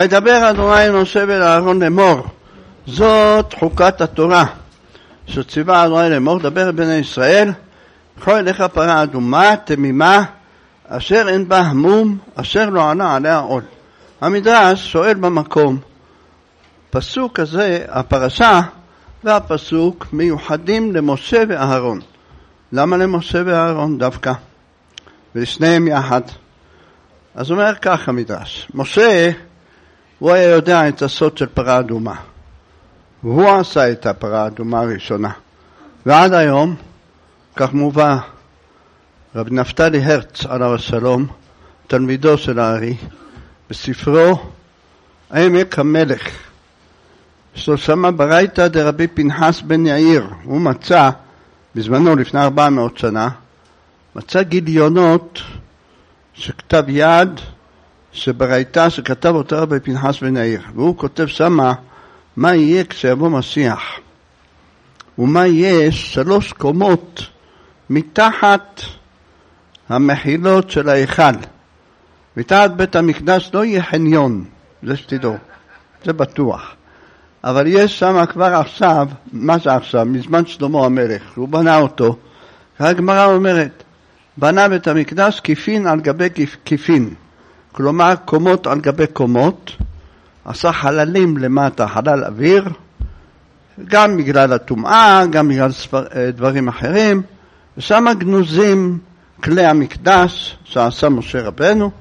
וידבר אדוני אל משה ואל אהרון לאמור, זאת חוקת התורה שציווה אדוני לאמור, דבר אל בני ישראל, קחו אליך פרה אדומה תמימה אשר אין בה המום, אשר לא עלה עליה עול. המדרש שואל במקום, פסוק הזה, הפרשה והפסוק מיוחדים למשה ואהרון. למה למשה ואהרון דווקא? ולשניהם יחד. אז אומר כך המדרש, משה הוא היה יודע את הסוד של פרה אדומה. והוא עשה את הפרה האדומה הראשונה. ועד היום, כך מובא רב נפתלי הרץ עליו השלום, תלמידו של הארי, בספרו עמק המלך, שלו שמה ברייתא דרבי פנחס בן יאיר, הוא מצא, בזמנו לפני 400 שנה, מצא גיליונות שכתב יד שברייתא שכתב אותה רבי פנחס בן יאיר, והוא כותב שמה מה יהיה כשיבוא משיח, ומה יהיה 3 קומות מתחת המחילות של ההיכל. מתחת בית המקדש לא יהיה חניון, זה שתדעו, זה בטוח. אבל יש שם כבר עכשיו, מה זה עכשיו? מזמן שלמה המלך, הוא בנה אותו. הגמרא אומרת, בנה בית המקדש כיפין על גבי כיפין. כלומר, קומות על גבי קומות. עשה חללים למטה, חלל אוויר. גם בגלל הטומאה, גם בגלל דברים אחרים. ושם גנוזים כלי המקדש שעשה משה רבנו.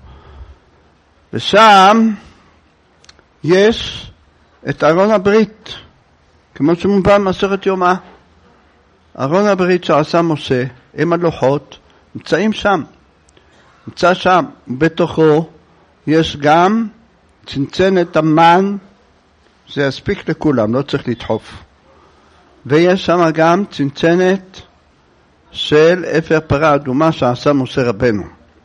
ושם יש את ארון הברית, כמו שמובא במסכת יומא. ארון הברית שעשה משה עם הלוחות נמצאים שם. נמצא שם, בתוכו יש גם צנצנת המן, זה יספיק לכולם, לא צריך לדחוף. ויש שם גם צנצנת של אפר פרה אדומה שעשה משה רבנו.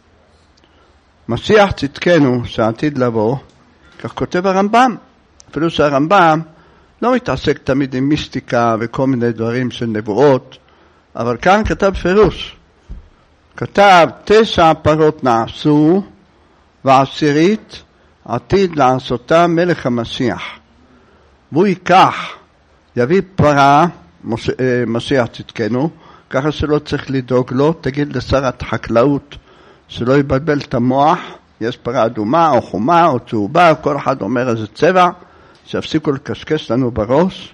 משיח צדקנו שעתיד לבוא, כך כותב הרמב"ם. אפילו שהרמב"ם לא מתעסק תמיד עם מיסטיקה וכל מיני דברים של נבואות, אבל כאן כתב פירוש. כתב 9 פרות נעשו, ו10 עתיד לעשותה מלך המשיח. והוא ייקח, יביא פרה, משיח צדקנו, ככה שלא צריך לדאוג לו, תגיד לשרת החקלאות שלא יבלבל את המוח, יש פרה אדומה או חומה או צהובה, כל אחד אומר איזה צבע, שהפסיקו לקשקש לנו בראש.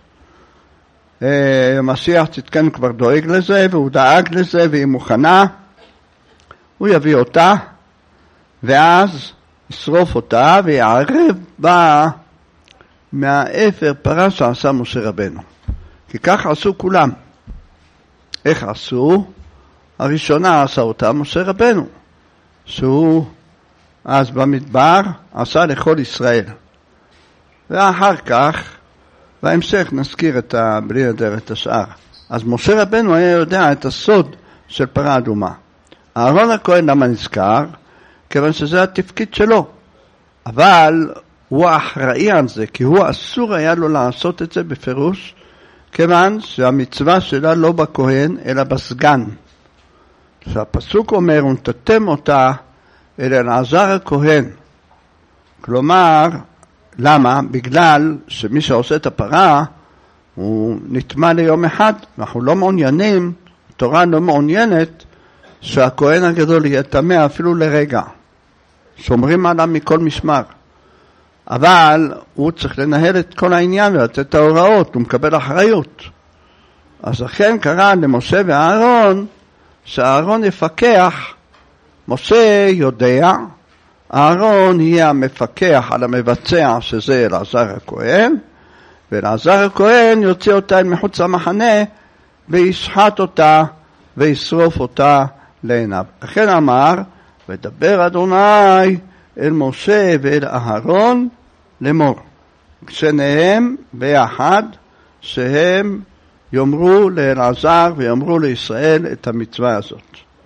משיח צדקנו כבר דואג לזה, והוא דאג לזה, והיא מוכנה. הוא יביא אותה, ואז ישרוף אותה, ויערב בה מהאפר פרה שעשה משה רבנו. כי כך עשו כולם. איך עשו? הראשונה עשה אותה משה רבנו, שהוא אז במדבר עשה לכל ישראל. ואחר כך, בהמשך נזכיר בלי נדר את השאר. אז משה רבנו היה יודע את הסוד של פרה אדומה. אהרון הכהן למה נזכר? כיוון שזה התפקיד שלו. אבל הוא אחראי על זה, כי הוא אסור היה לו לעשות את זה בפירוש, כיוון שהמצווה שלה לא בכהן, אלא בסגן. שהפסוק אומר, ונתתם אותה אל אלעזר הכהן. כלומר, למה? בגלל שמי שעושה את הפרה, הוא נטמע ליום אחד. אנחנו לא מעוניינים, התורה לא מעוניינת, שהכהן הגדול יהיה טמא אפילו לרגע. שומרים עליו מכל משמר. אבל הוא צריך לנהל את כל העניין ולתת את ההוראות, הוא מקבל אחריות. אז לכן קרא למשה ואהרון, שאהרון יפקח. משה יודע, אהרון יהיה המפקח על המבצע, שזה אלעזר הכהן, ואלעזר הכהן יוציא אותה אל מחוץ למחנה, וישחט אותה, וישרוף אותה לעיניו. לכן אמר, ודבר אדוני אל משה ואל אהרון לאמור. שניהם ביחד, שהם יאמרו לאלעזר ויאמרו לישראל את המצווה הזאת.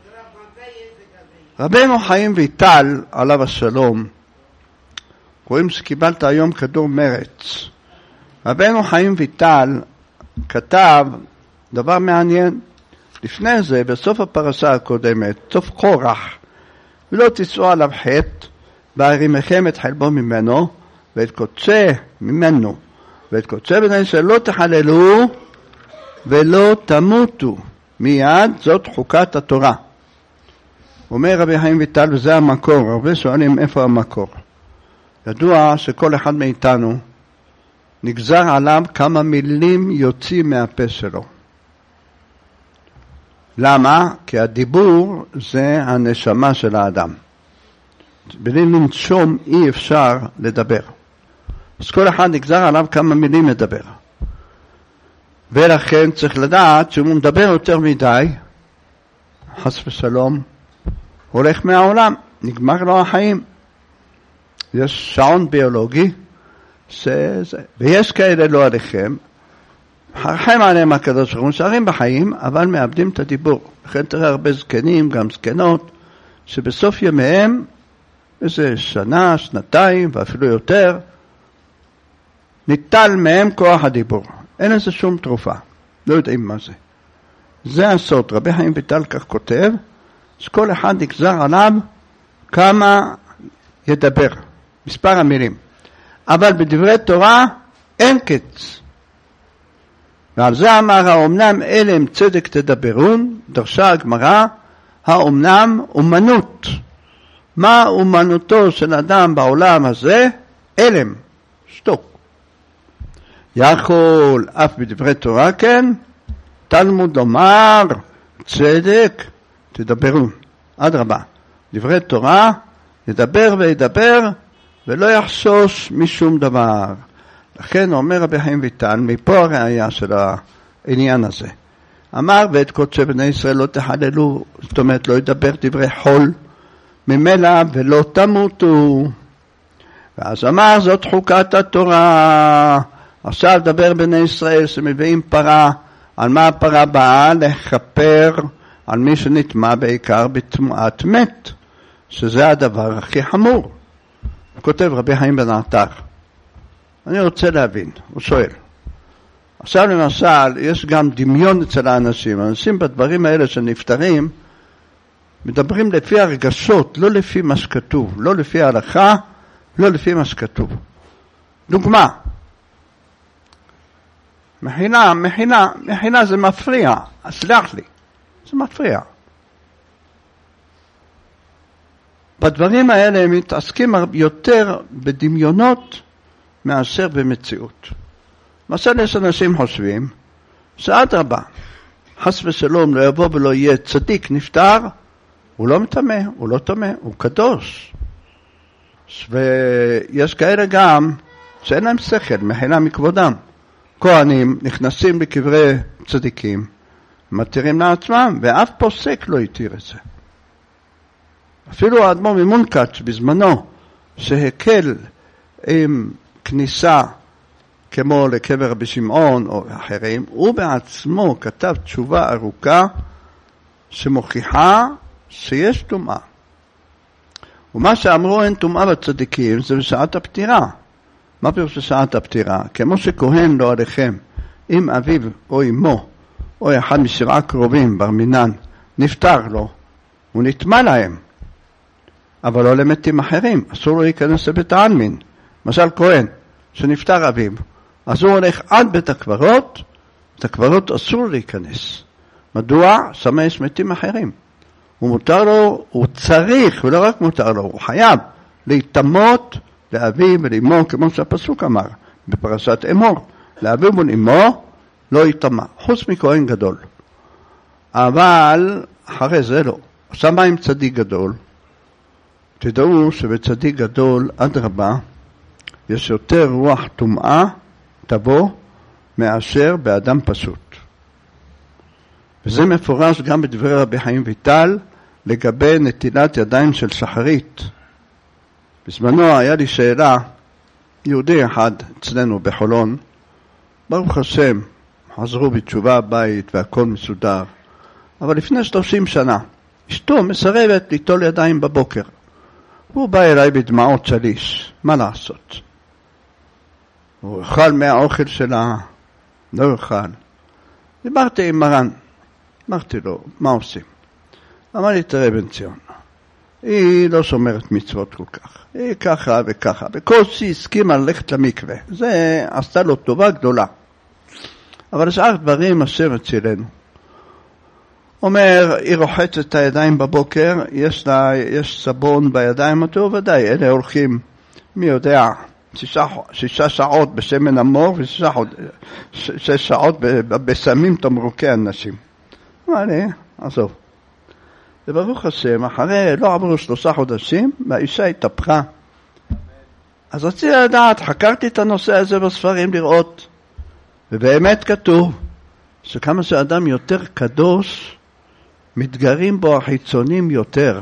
רבנו חיים ויטל עליו השלום, רואים שקיבלת היום כדור מרץ. רבנו חיים ויטל כתב דבר מעניין. לפני זה, בסוף הפרשה הקודמת, סוף קורח, ולא תצאו עליו חטא, והרימכם את חלבו ממנו, ואת קודשי ממנו, ואת קודשי בני ישראל לא תחללו ולא תמותו. מיד זאת חוקת התורה. אומר רבי חיים ויטל, וזה המקור. הרבה שואלים איפה המקור. ידוע שכל אחד מאיתנו נגזר עליו כמה מילים יוצאים מהפה שלו. למה? כי הדיבור זה הנשמה של האדם. בלי לנשום אי אפשר לדבר. אז כל אחד נגזר עליו כמה מילים לדבר. ולכן צריך לדעת שאם הוא מדבר יותר מדי, חס ושלום, הולך מהעולם, נגמר לו החיים. יש שעון ביולוגי, ויש כאלה לא עליכם, חרחם עליהם הקדוש ברוך הוא, נשארים בחיים, אבל מאבדים את הדיבור. לכן תראה הרבה זקנים, גם זקנות, שבסוף ימיהם, איזה שנה, שנתיים, ואפילו יותר, ניטל מהם כוח הדיבור. אין לזה שום תרופה, לא יודעים מה זה. זה הסוד. רבי חיים ויטל כך כותב, שכל אחד נגזר עליו כמה ידבר, מספר המילים. אבל בדברי תורה אין קץ. ועל זה אמר, האומנם אלם צדק תדברון, דרשה הגמרא, האומנם אומנות. מה אומנותו של אדם בעולם הזה? אלם, שתוק. יכול אף בדברי תורה כן, תלמוד לומר צדק תדברון. אדרבה, דברי תורה ידבר וידבר ולא יחשוש משום דבר. לכן אומר רבי חיים ויטל, מפה הראייה של העניין הזה. אמר, ואת קודשי בני ישראל לא תחללו, זאת אומרת לא ידבר דברי חול ממילא ולא תמותו. ואז אמר, זאת חוקת התורה. עכשיו דבר בני ישראל שמביאים פרה, על מה הפרה באה? לכפר על מי שנטמע בעיקר בטומאת מת, שזה הדבר הכי חמור. כותב רבי חיים בן עטר, אני רוצה להבין, הוא שואל. עכשיו למשל, יש גם דמיון אצל האנשים. אנשים בדברים האלה שנפטרים, מדברים לפי הרגשות, לא לפי מה שכתוב, לא לפי ההלכה, לא לפי מה שכתוב. דוגמה, מחילה זה מפריע, סלח לי, זה מפריע. בדברים האלה הם מתעסקים יותר בדמיונות מאשר במציאות. למשל יש אנשים חושבים שאדרבה, חס ושלום לא יבוא ולא יהיה צדיק נפטר, הוא לא מטמא, הוא לא טמא, הוא קדוש. ויש כאלה גם שאין להם שכל, מחילה מכבודם. כהנים נכנסים לקברי צדיקים, מתירים לעצמם, ואף פוסק לא יתיר את זה. אפילו האדמו"ר ממונקאץ' בזמנו, שהקל עם כניסה כמו לקבר רבי שמעון או אחרים, הוא בעצמו כתב תשובה ארוכה שמוכיחה שיש טומאה. ומה שאמרו אין טומאה בצדיקים זה בשעת הפטירה. מה פירוש בשעת הפטירה? כמו שכהן לא עליכם, אם אביו או אמו או אחד משבעה קרובים בר מינן נפטר לו, הוא נטמא להם, אבל לא למתים אחרים, אסור לו להיכנס לבית העלמין. למשל כהן שנפטר אביו, אז הוא הולך עד בית הקברות, בית הקברות אסור להיכנס. מדוע? שם יש מתים אחרים. הוא מותר לו, הוא צריך, ולא רק מותר לו, הוא חייב להתאמות לאביו ולאמו, כמו שהפסוק אמר בפרשת אמור, לאביו ולאמו לא יטמא, חוץ מכהן גדול. אבל אחרי זה לא. עכשיו מה עם צדיק גדול? תדעו שבצדיק גדול אדרבה יש יותר רוח טומאה תבוא מאשר באדם פשוט. וזה מפורש גם בדברי רבי חיים ויטל לגבי נטילת ידיים של שחרית. בזמנו היה לי שאלה, יהודי אחד אצלנו בחולון, ברוך השם, חזרו בתשובה הבית והכל מסודר, אבל לפני 30 שנה, אשתו מסרבת ליטול ידיים בבוקר. הוא בא אליי בדמעות שליש, מה לעשות? הוא אוכל מהאוכל שלה, לא אוכל. דיברתי עם מרן, אמרתי לו, מה עושים? אמר לי, תראה בן ציון, היא לא שומרת מצוות כל כך. היא ככה וככה. בקושי הסכימה ללכת למקווה. זה עשתה לו טובה גדולה. אבל שאר דברים השם הצילנו. אומר, היא רוחצת את הידיים בבוקר, יש סבון בידיים, אותו ודאי, אלה הולכים, מי יודע, 6 שעות בשמן המור ו6 שעות בסמים תמרוקי אנשים. מה לי? עזוב. וברוך השם, אחרי לא עברו 3 חודשים, והאישה התהפכה. אז רציתי לדעת, חקרתי את הנושא הזה בספרים לראות, ובאמת כתוב, שכמה שאדם יותר קדוש, מתגרים בו החיצונים יותר.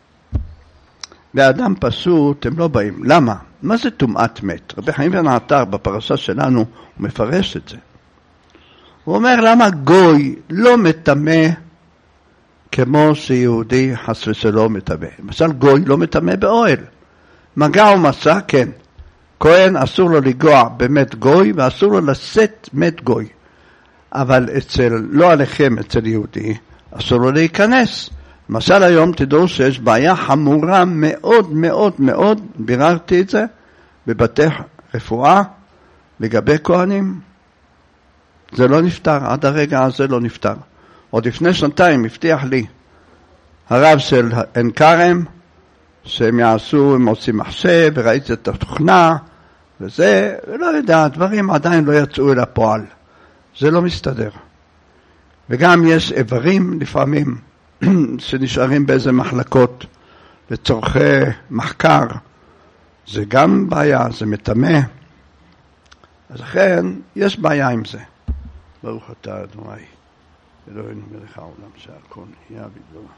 באדם פשוט הם לא באים. למה? מה זה טומאת מת? רבי חיים בן עטר בפרשה שלנו הוא מפרש את זה. הוא אומר למה גוי לא מטמא כמו שיהודי חס ושלום מטמא. למשל גוי לא מטמא באוהל. מגע ומסע כן. כהן אסור לו לגוע במת גוי ואסור לו לשאת מת גוי. אבל לא עליכם אצל יהודי אסור לו להיכנס. למשל היום תדעו שיש בעיה חמורה מאוד מאוד מאוד, ביררתי את זה בבתי רפואה לגבי כהנים. זה לא נפטר, עד הרגע הזה לא נפטר. עוד לפני 2 הבטיח לי הרב של עין כרם שהם יעשו, הם עושים מחשב וראיתי את התוכנה וזה, ולא יודע, הדברים עדיין לא יצאו אל הפועל. זה לא מסתדר. וגם יש איברים לפעמים שנשארים באיזה מחלקות לצורכי מחקר. זה גם בעיה, זה מטמא. אז לכן יש בעיה עם זה. ברוך אתה אדוני אלוהינו מלך העולם שהכל יהיה בדברו.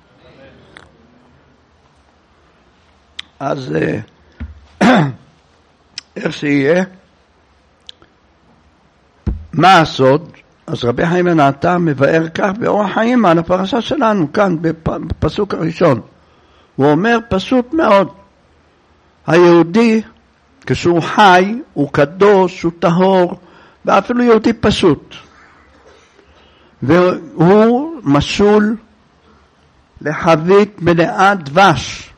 אז איך שיהיה, מה הסוד? אז רבי חיים בן עטר מבאר כך באורח חיים על הפרשה שלנו כאן בפסוק הראשון. הוא אומר פשוט מאוד, היהודי כשהוא חי הוא קדוש, הוא טהור, ואפילו יהודי פשוט, והוא משול לחבית מלאה דבש,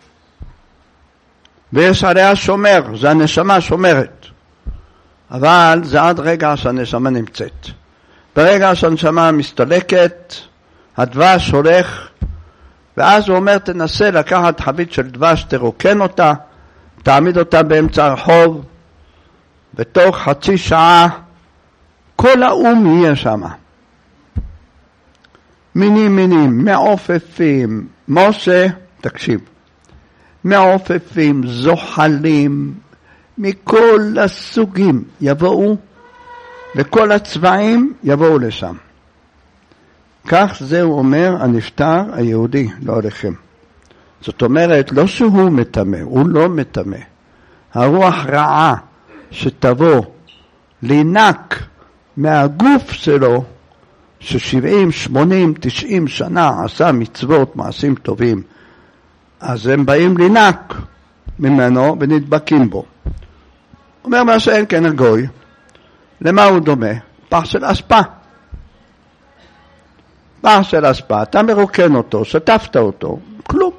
ויש עליה שומר, זה הנשמה שומרת, אבל זה עד רגע שהנשמה נמצאת. ברגע שהנשמה מסתלקת, הדבש הולך, ואז הוא אומר, תנסה לקחת חבית של דבש, תרוקן אותה, תעמיד אותה באמצע הרחוב, בתוך חצי שעה, כל האום יהיה שם. מינים, מעופפים, משה, תקשיב, מעופפים, זוחלים, מכל הסוגים יבואו, וכל הצבעים יבואו לשם. כך זה הוא אומר הנפטר היהודי, לא עליכם. זאת אומרת, לא שהוא מטמא, הוא לא מטמא. הרוח רעה שתבוא לינק מהגוף שלו, ש70, 80, 90 שנה עשה מצוות, מעשים טובים, אז הם באים לינק ממנו ונדבקים בו. אומר מה שאין כן הגוי, למה הוא דומה? פח של אספה. פח של אספה, אתה מרוקן אותו, שטפת אותו, כלום.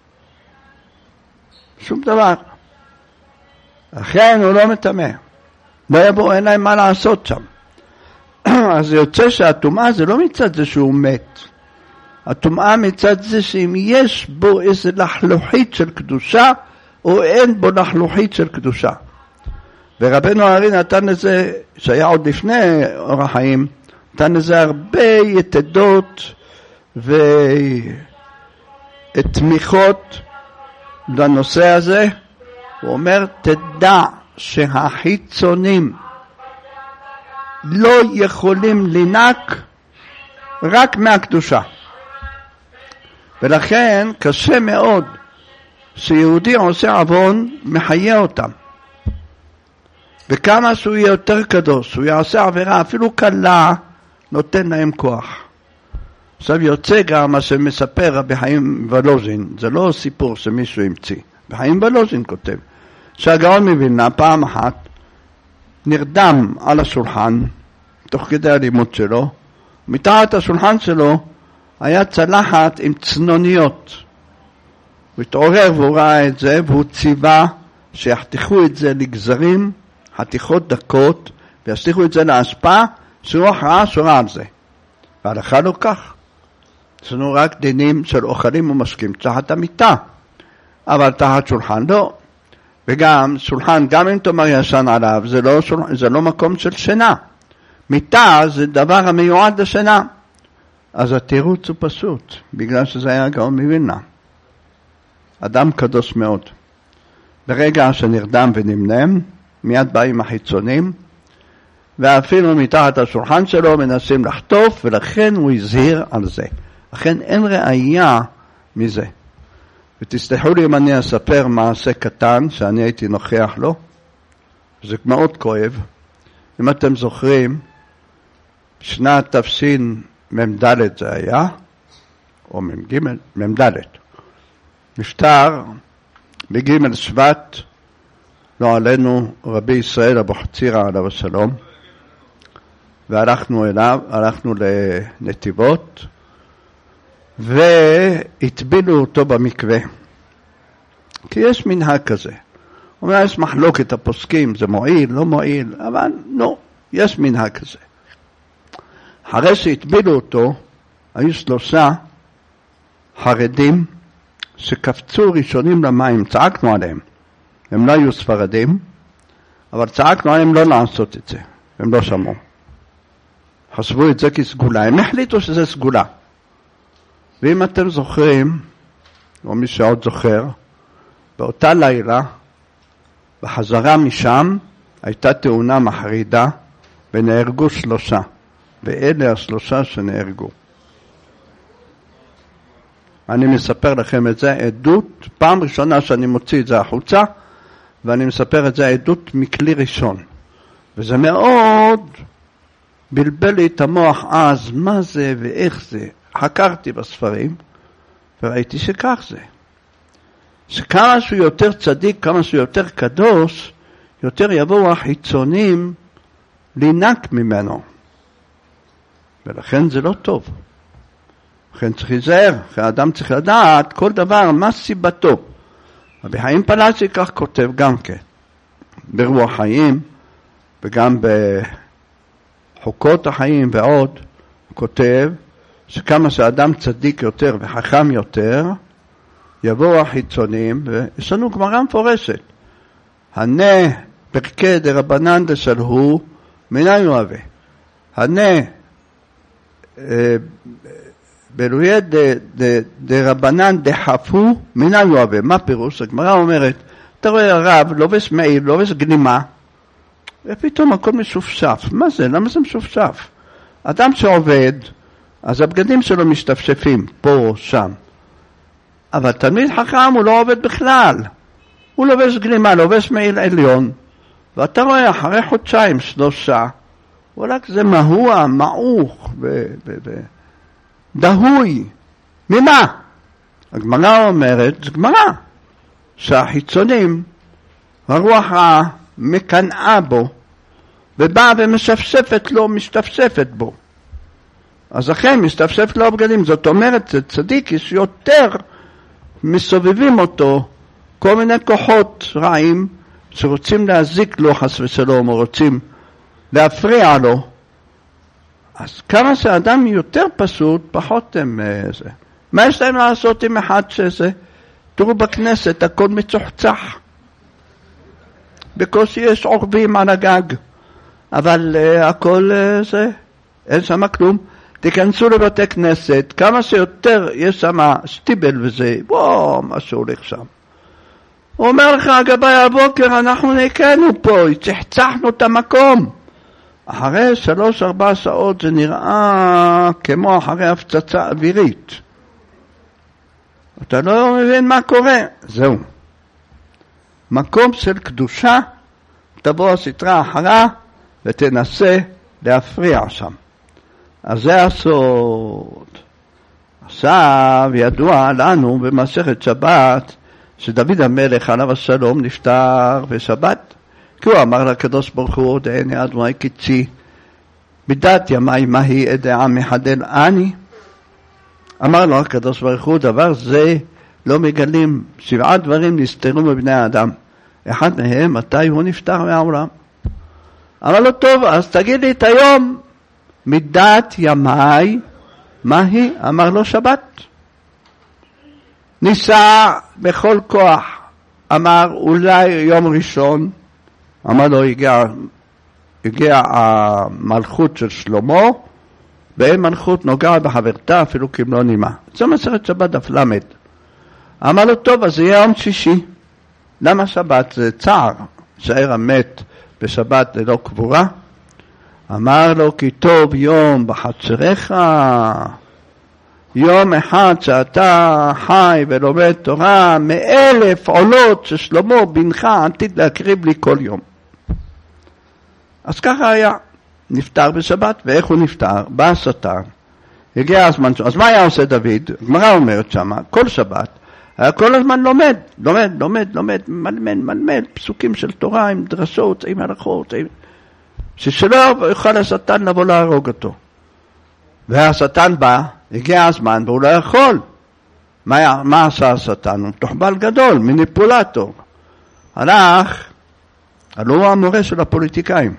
שום דבר. לכן הוא לא מטמא. לא יבוא, אין להם מה לעשות שם. אז יוצא שהטומאה זה לא מצד זה שהוא מת. הטומאה מצד זה שאם יש בו איזה לחלוכית של קדושה, או אין בו לחלוכית של קדושה. ורבנו הארי נתן לזה, שהיה עוד לפני אורח חיים, נתן לזה הרבה יתדות ותמיכות לנושא הזה. הוא אומר, תדע שהחיצונים לא יכולים לינק רק מהקדושה. ולכן קשה מאוד שיהודי עושה עוון מחיה אותם. וכמה שהוא יהיה יותר קדוש, הוא יעשה עבירה אפילו קלה, נותן להם כוח. עכשיו יוצא גם מה שמספר רבי חיים ולוז'ין, זה לא סיפור שמישהו המציא. רבי חיים ולוז'ין כותב, שהגאון מווילנה פעם אחת נרדם על השולחן, תוך כדי הלימוד שלו, מתחת השולחן שלו היה צלחת עם צנוניות. הוא התעורר והוא ראה את זה, והוא ציווה שיחתכו את זה לגזרים, חתיכות דקות, וישליכו את זה להשפעה, שרוח רעה שורה על זה. והלכה לא כך. יש לנו רק דינים של אוכלים ומשקים תחת המיטה, אבל תחת שולחן לא. וגם שולחן, גם אם תאמר ישן עליו, זה לא מקום של שינה. מיטה זה דבר המיועד לשינה. אז התירוץ הוא פשוט, בגלל שזה היה גאון מווילנה. אדם קדוש מאוד. ברגע שנרדם ונמנם, מיד באים החיצונים, ואפילו מתחת השולחן שלו מנסים לחטוף, ולכן הוא הזהיר על זה. לכן אין ראייה מזה. ותסלחו לי אם אני אספר מעשה קטן שאני הייתי נוכח לו. זה מאוד כואב. אם אתם זוכרים, שנת תשמ"ד זה היה, או מ"ד. נפטר בג' שבט, לא עלינו, רבי ישראל אבוחצירא עליו השלום, והלכנו אליו, הלכנו לנתיבות, והטבילו אותו במקווה. כי יש מנהג כזה. אומר, יש מחלוקת הפוסקים, זה מועיל, לא מועיל, אבל לא, יש מנהג כזה. אחרי שהטבילו אותו, היו 3 חרדים שקפצו ראשונים למים, צעקנו עליהם. הם לא היו ספרדים, אבל צעקנו עליהם לא לעשות את זה. הם לא שמעו. חשבו את זה כסגולה. הם החליטו שזה סגולה. ואם אתם זוכרים, או מי שעוד זוכר, באותה לילה, בחזרה משם, הייתה תאונה מחרידה, ונהרגו 3. ואלה 3 שנהרגו. אני מספר לכם את זה, עדות, פעם ראשונה שאני מוציא את זה החוצה, ואני מספר את זה עדות מכלי ראשון. וזה מאוד בלבל לי את המוח אז, מה זה ואיך זה. חקרתי בספרים, וראיתי שכך זה. שכמה שהוא יותר צדיק, כמה שהוא יותר קדוש, יותר יבואו החיצונים לינק ממנו. ולכן זה לא טוב. לכן צריך להיזהר, האדם צריך לדעת כל דבר, מה סיבתו. רבי חיים פלאצ'י כך כותב גם כן, ברוח חיים, וגם בחוקות החיים ועוד, הוא כותב שכמה שאדם צדיק יותר וחכם יותר, יבואו החיצונים, ויש לנו גמרא מפורשת. הנה פרקי דרבנן דשלהו, מנין אוהבה. הנה בלויה דרבנן דחפו, מנין אוהבה. מה פירוש? הגמרא אומרת, אתה רואה הרב, לובש מעיל, לובש גלימה, ופתאום הכל משופשף. מה זה? למה זה משופשף? אדם שעובד, אז הבגדים שלו משתפשפים, פה או שם. אבל תלמיד חכם הוא לא עובד בכלל. הוא לובש גלימה, לובש מעיל עליון, ואתה רואה אחרי 2-3, רק זה מהוע, מעוך דהוי. ממה? הגמרא אומרת, זה גמרא, שהחיצונים, הרוח המקנאה בו, ובאה ומשפשפת לו, משתפשפת בו. אז לכן משתפשף לו הבגדים. זאת אומרת, צדיק יש יותר מסובבים אותו כל מיני כוחות רעים שרוצים להזיק לו חס ושלום, או רוצים להפריע לו. אז כמה שאדם יותר פשוט, פחות הם זה. מה יש להם לעשות עם אחד שזה? תראו בכנסת, הכל מצוחצח. בקושי יש עורבים על הגג. אבל הכל זה, אין שם כלום. תיכנסו לבתי כנסת, כמה שיותר יש שם שטיבל וזה, וואו, מה שהולך שם. הוא אומר לך, גבי הבוקר, אנחנו נקנו פה, צחצחנו את המקום. אחרי 3-4 שעות זה נראה כמו אחרי הפצצה אווירית. אתה לא מבין מה קורה. זהו. מקום של קדושה, תבוא הסתרה אחרה ותנסה להפריע שם. אז זה הסוד. עכשיו ידוע לנו במסכת שבת שדוד המלך עליו השלום נפטר בשבת, כי הוא אמר לקדוש ברוך הוא, דעני אדוני קצי, בדת ימי מהי אדעה מחדל אני. אמר לו הקדוש ברוך הוא, דבר זה לא מגלים 7 דברים נסתרו בבני האדם. אחד מהם, מתי הוא נפטר מהעולם. אמר לו, טוב, אז תגיד לי את היום, מידת ימי, מה היא? אמר לו, שבת. ניסה בכל כוח, אמר, אולי יום ראשון, אמר לו, הגיע המלכות של שלמה, ואין מלכות נוגע בחברתה, אפילו כמלוא נימה. זו מסכת שבת דף למד. אמר לו, טוב, אז זה יהיה יום שישי. למה שבת? זה צער, שער המת בשבת ללא קבורה. אמר לו, כי טוב יום בחצריך, יום אחד שאתה חי ולומד תורה, 1,000 עולות ששלמה בנך עתיד להקריב לי כל יום. אז ככה היה, נפטר בשבת. ואיך הוא נפטר? בא השטן, הגיע הזמן, אז מה היה עושה דוד? הגמרא אומרת שמה, כל שבת, היה כל הזמן לומד, מלמד, פסוקים של תורה עם דרשות, עם הלכות, שלא יוכל השטן לבוא להרוג אותו. והשטן בא, הגיע הזמן, והוא לא יכול. מה עשה השטן? הוא תוחבל גדול, מניפולטור. הלך, הוא המורה של הפוליטיקאים,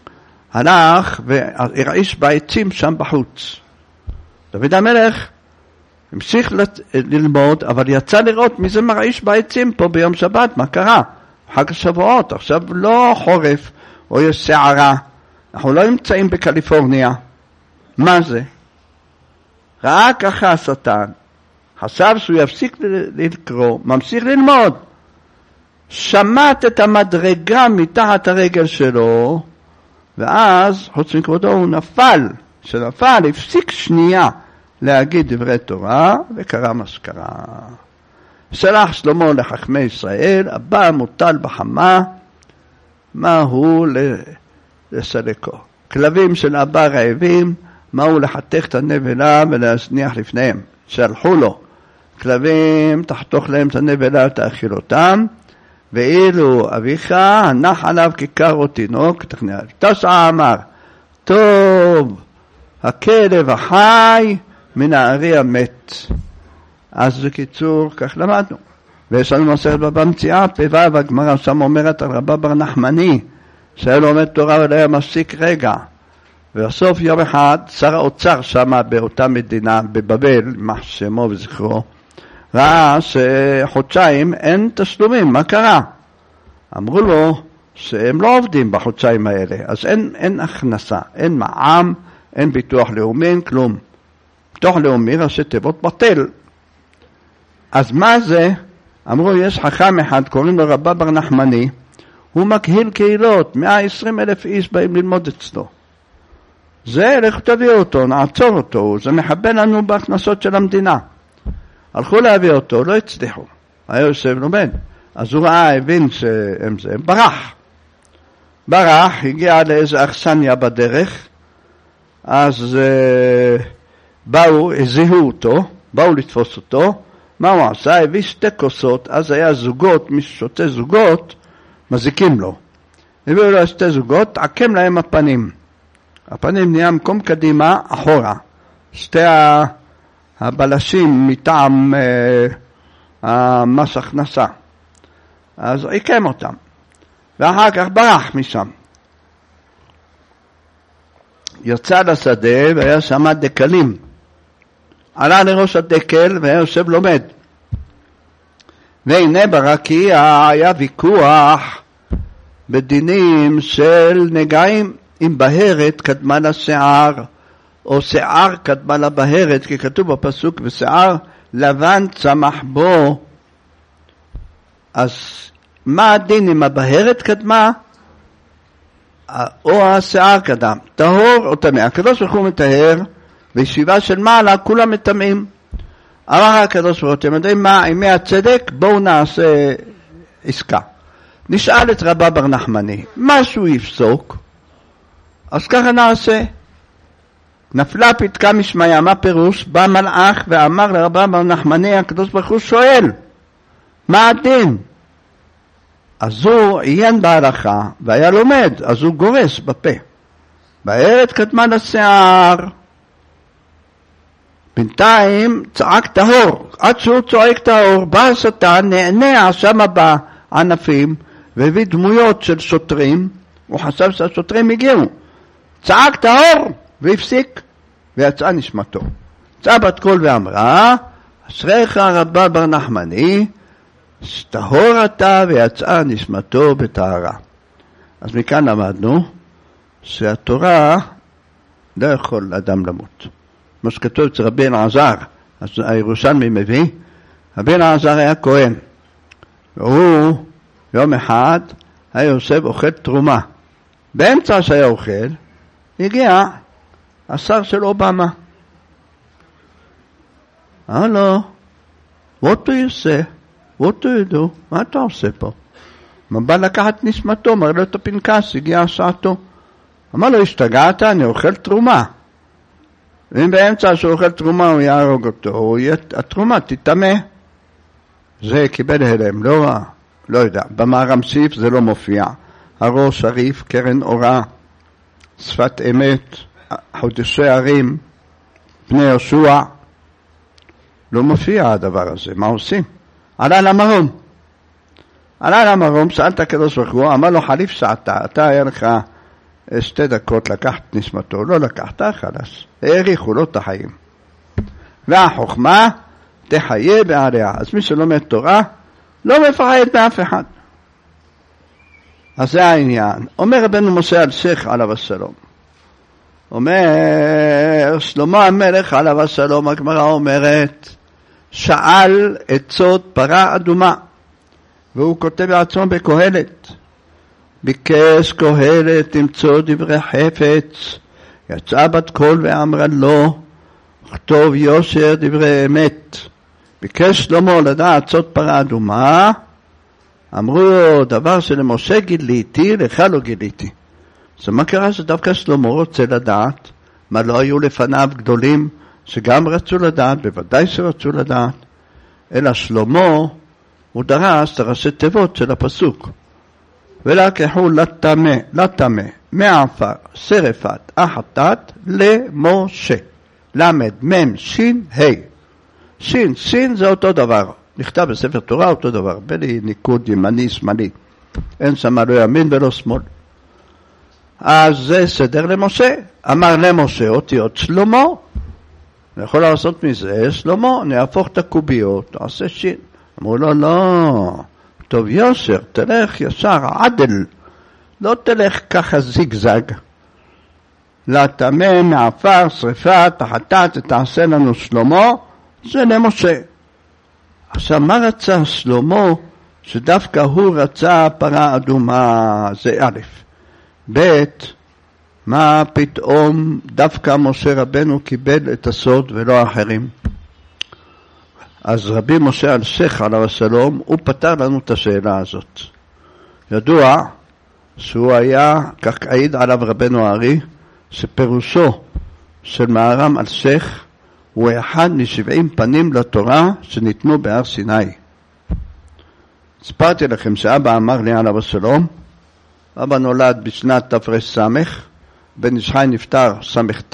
הלך והרעיש בעצים שם בחוץ. דוד המלך המשיך ללמוד, אבל יצא לראות מי זה מרעיש בעצים פה ביום שבת, מה קרה? חג השבועות, עכשיו לא חורף, או יש שערה, אנחנו לא נמצאים בקליפורניה. מה זה? ראה ככה השטן, חשב שהוא יפסיק לקרוא, ממשיך ללמוד. שמט את המדרגה מתחת הרגל שלו, ואז חוץ מכבודו הוא נפל. שנפל, הפסיק שנייה להגיד דברי תורה, וקרא מה שקרה. שלח שלמה לחכמי ישראל, הבא מוטל בחמה, מה הוא לסלקו. כלבים של אבא רעבים, מה הוא לחתך את הנבלה ולהזניח לפניהם. שלחו לו, כלבים תחתוך להם את הנבלה, תאכיל אותם, ואילו אביך הנח עליו כיכר או תינוק, תשע אמר, טוב, הכלב החי מן הארי המת. אז בקיצור, כך למדנו. ויש לנו מסכת בבא מציעא, פ"ו, הגמרא שם אומרת על רבא בר נחמני, שהיה לומד תורה ולא היה מפסיק רגע. ובסוף יום אחד, שר האוצר שם באותה מדינה, בבבל, יימח שמו וזכרו, ראה שחודשיים אין תשלומים, מה קרה? אמרו לו שהם לא עובדים בחודשיים האלה, אז אין הכנסה, אין מע"מ, אין ביטוח לאומי, אין כלום. ביטוח לאומי ראשי תיבות בטל. אז מה זה? אמרו, יש חכם אחד, קוראים לו רבא בר נחמני, הוא מקהיל קהילות, 120,000 איש באים ללמוד אצלו. זה, לך תביא אותו, נעצור אותו, זה מחבל לנו בהכנסות של המדינה. הלכו להביא אותו, לא הצליחו. היה יושב לומד. אז הוא ראה, הבין שהם זה, ברח, הגיע לאיזה אכסניה בדרך, אז באו, הזיהו אותו, באו לתפוס אותו, מה הוא עשה? הביא 2 כוסות, אז היה זוגות, מי ששותה זוגות, מזיקים לו. הביאו לו 2 זוגות, תעקם להם הפנים. הפנים נהיה מקום קדימה, אחורה. 2 הבלשים מטעם מס הכנסה. אז עיקם אותם. ואחר כך ברח משם. יצא לשדה והיה שם דקלים. עלה לראש הדקל והיה יושב לומד. והנה ברקיע היה ויכוח בדינים של נגעים, אם בהרת קדמה לשיער, או שיער קדמה לבהרת, כי כתוב בפסוק, ושיער לבן צמח בו. אז מה הדין אם הבהרת קדמה, או השיער קדם? טהור או טמא? הקדוש ברוך הוא מטהר, בישיבה של מעלה כולם מטמאים. אמר הקדוש ברוך הוא, אתם יודעים מה, עם מי הצדק? בואו נעשה עסקה. נשאל את רבא בר נחמני, משהו יפסוק, אז ככה נעשה. נפלה פתקה משמיה, מה פירוש? בא מלאך ואמר לרבא בר נחמני, הקדוש ברוך הוא שואל, מה הדין? אז הוא עיין בהלכה והיה לומד, אז הוא גורס בפה. בהרת קדמה לשיער, בינתיים צעק טהור, עד שהוא צועק טהור, בא השטן, נענע שם בענפים, והביא דמויות של שוטרים, הוא חשב שהשוטרים הגיעו, צעק טהור, והפסיק, ויצאה נשמתו. יצאה בת קול ואמרה, אשריך רבה בר נחמני, טהור אתה, ויצאה נשמתו בטהרה. אז מכאן למדנו, שהתורה לא יכול אדם למות. כמו שכתוב אצל רבי אלעזר, הירושלמי מביא, רבי אלעזר היה כהן, והוא יום אחד היה יושב אוכל תרומה. באמצע שהיה אוכל, הגיע השר של אובמה. אמר לו, what do you say? what do you do? מה אתה עושה פה? מה בא לקחת נשמתו, אמר לו את הפנקס, הגיע שעתו. אמר לו, השתגעת, אני אוכל תרומה. ואם באמצע שהוא אוכל תרומה הוא יהרוג אותו, התרומה תטמא. זה קיבל הלם, לא יודע. במארמסיף זה לא מופיע. הראש שריף, קרן אורה, שפת אמת, חודשי ערים, פני יהושע. לא מופיע הדבר הזה, מה עושים? עלה למרום, שאל את הקדוש ברוך הוא, אמר לו חליף שעתה, אתה היה לך 2 דקות לקחת נשמתו, לא לקחת, חלש, העריכו לו את החיים. והחוכמה תחיה בעריה. אז מי שלומד תורה לא מפחד מאף אחד. אז זה העניין. אומר רבנו משה אלשיך עליו השלום, אומר שלמה המלך עליו השלום, הגמרא אומרת, שאל עצות פרה אדומה, והוא כותב בעצמו בקהלת, ביקש קהלת למצוא דברי חפץ, יצאה בת קול ואמרה לו, כתוב יושר דברי אמת. ביקש שלמה לדעת עצות פרה אדומה, אמרו לו, דבר שלמשה גיליתי, לך לא גיליתי. אז מה קרה שדווקא שלמה רוצה לדעת? מה, לא היו לפניו גדולים שגם רצו לדעת? בוודאי שרצו לדעת. אלא שלמה הוא דרש את ראשי תיבות של הפסוק, ולקחו לטמא מעפר שרפת החטאת למשה. למד מם שין ה'. שין זה אותו דבר, נכתב בספר תורה אותו דבר, בלי ניקוד ימני שמאלי, אין שם לא ימין ולא שמאל. אז זה סדר למשה. אמר למשה אותיות שלמה, אני יכול לעשות מזה שלמה, נהפוך את הקוביות, תעשה שין. אמרו לו, לא, טוב יושר, תלך ישר, עדל, לא תלך ככה זיגזג. לטמא מעפר שריפת החטאת תעשה לנו שלמה, זה למשה. עכשיו מה רצה שלמה שדווקא הוא רצה פרה אדומה? זה א', ב', מה פתאום דווקא משה רבנו קיבל את הסוד ולא האחרים? אז רבי משה אלשיך עליו השלום, הוא פתר לנו את השאלה הזאת. ידוע שהוא היה, כך העיד עליו רבנו הארי, שפירושו של מהר"ם אלשיך הוא אחד מ70 פנים לתורה שניתנו בהר סיני. הספרתי לכם שאבא אמר לי עליו השלום, אבא נולד בשנת תר"ס, בן איש חי נפטר ס"ט,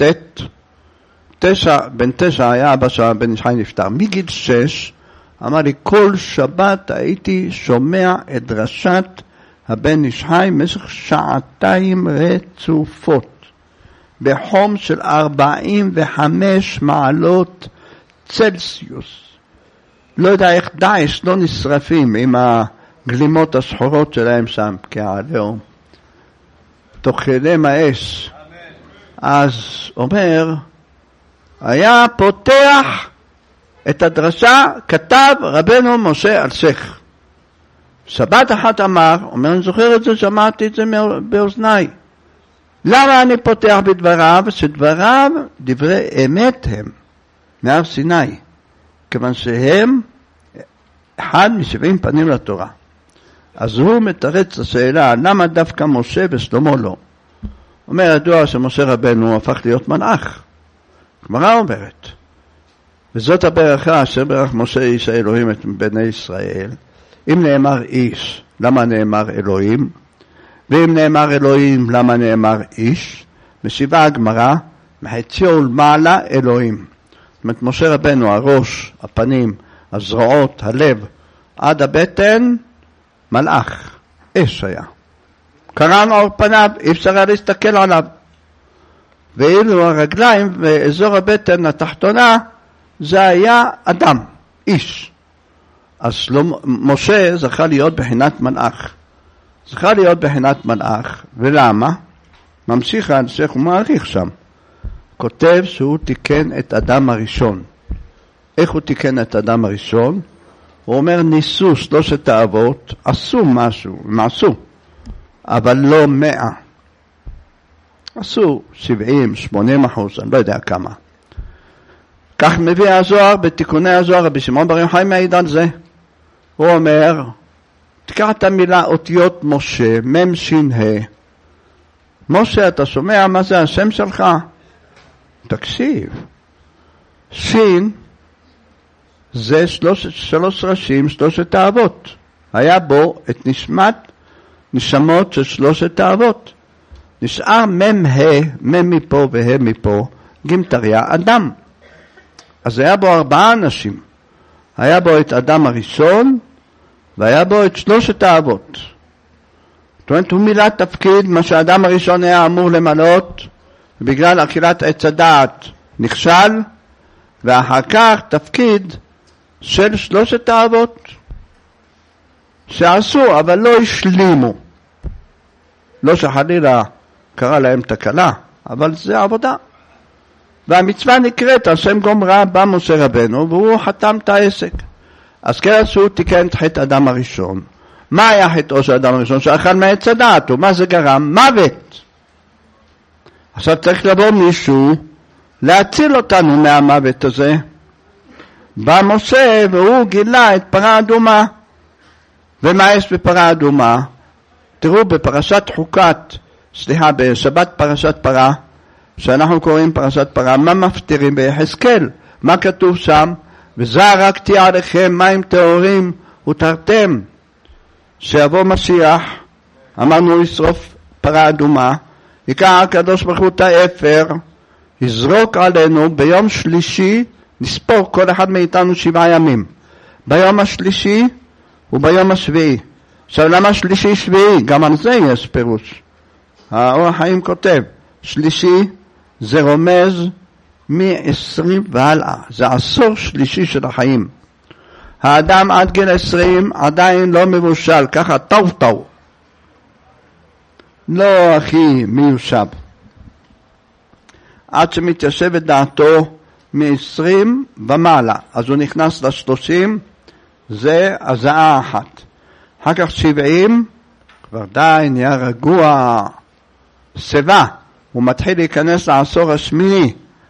בן 9 היה אבא בן איש חי נפטר. מגיל 6 אמר לי, כל שבת הייתי שומע את דרשת הבן איש חי במשך 2 רצופות, בחום של 45 מעלות צלסיוס. לא יודע איך דאעש לא נשרפים עם הגלימות השחורות שלהם שם, כעליהום, תוך כדי האש. אז אומר, היה פותח את הדרשה, כתב רבנו משה אלשיך. שבת אחת אמר, אומר, אני זוכר את זה, שמעתי את זה באוזניי. למה אני פותח בדבריו? שדבריו דברי אמת הם, מהר סיני, כיוון שהם אחד מ70 פנים לתורה. אז הוא מתרץ השאלה, למה דווקא משה ושלמה לא? אומר, ידוע שמשה רבנו הפך להיות מלאך. גמרא אומרת, וזאת הברכה אשר ברך משה איש האלוהים את בני ישראל. אם נאמר איש, למה נאמר אלוהים? ואם נאמר אלוהים, למה נאמר איש? משיבה הגמרא, מחציו ולמעלה אלוהים. זאת אומרת, משה רבנו, הראש, הפנים, הזרועות, הלב, עד הבטן, מלאך, אש היה. קרן אור פניו, אי אפשר היה להסתכל עליו. ואילו הרגליים ואזור הבטן התחתונה, זה היה אדם, איש. אז משה זכה להיות בחינת מלאך. זכה להיות בחינת מלאך, ולמה? ממשיך ההמשך ומעריך שם. כותב שהוא תיקן את אדם הראשון. איך הוא תיקן את אדם הראשון? הוא אומר, ניסו 3 האבות, עשו משהו, הם עשו, אבל לא 100. עשו 70-80%, אני לא יודע כמה. כך מביא הזוהר, בתיקוני הזוהר, רבי שמעון בר יוחאי מעיד על זה. הוא אומר, תקרא את המילה אותיות משה, מם שין ה. משה, אתה שומע מה זה השם שלך? תקשיב. שין זה 3 ראשים, 3 האבות. היה בו את נשמות של 3 האבות. נשאר מם ה, מם מפה וה מפה, גימטריה אדם. אז היה בו 4 אנשים. היה בו את אדם הראשון, והיה בו את 3 האבות. זאת אומרת, הוא מילא תפקיד, מה שהאדם הראשון היה אמור למלות, בגלל אכילת עץ הדעת נכשל, ואחר כך תפקיד של 3 האבות, שעשו, אבל לא השלימו. לא שחלילה קרא להם תקלה, אבל זה עבודה. והמצווה נקראת, השם גומרה בא משה רבנו, והוא חתם את העסק. אז כן שהוא תיקן את חטא אדם הראשון. מה היה חטאו של אדם הראשון? שאכל מעץ הדעת, ומה זה גרם? מוות. עכשיו צריך לבוא מישהו להציל אותנו מהמוות הזה. בא משה והוא גילה את פרה אדומה. ומה יש בפרה אדומה? תראו בפרשת בשבת פרשת פרה, שאנחנו קוראים פרשת פרה, מה מפטירים ביחזקאל? מה כתוב שם? וזרקתי עליכם מים טהורים ותרתם. שיבוא משיח, אמרנו ישרוף פרה אדומה, יקח הקדוש ברוך הוא את האפר, יזרוק עלינו ביום שלישי, נספור כל אחד מאיתנו 7 ימים. ביום השלישי וביום השביעי. עכשיו למה שלישי שביעי? גם על זה יש פירוש. האור החיים כותב, שלישי זה רומז מ-20 והלאה. זה עשור שלישי של החיים. האדם עד גיל 20 עדיין לא מבושל, ככה טוב. לא הכי מיושב. עד שמתיישב את דעתו מ-20 ומעלה. אז הוא נכנס ל-30, זה הזעה אחת. אחר כך 70, כבר די, נהיה רגוע, סבה. הוא מתחיל להיכנס לעשור השמיני.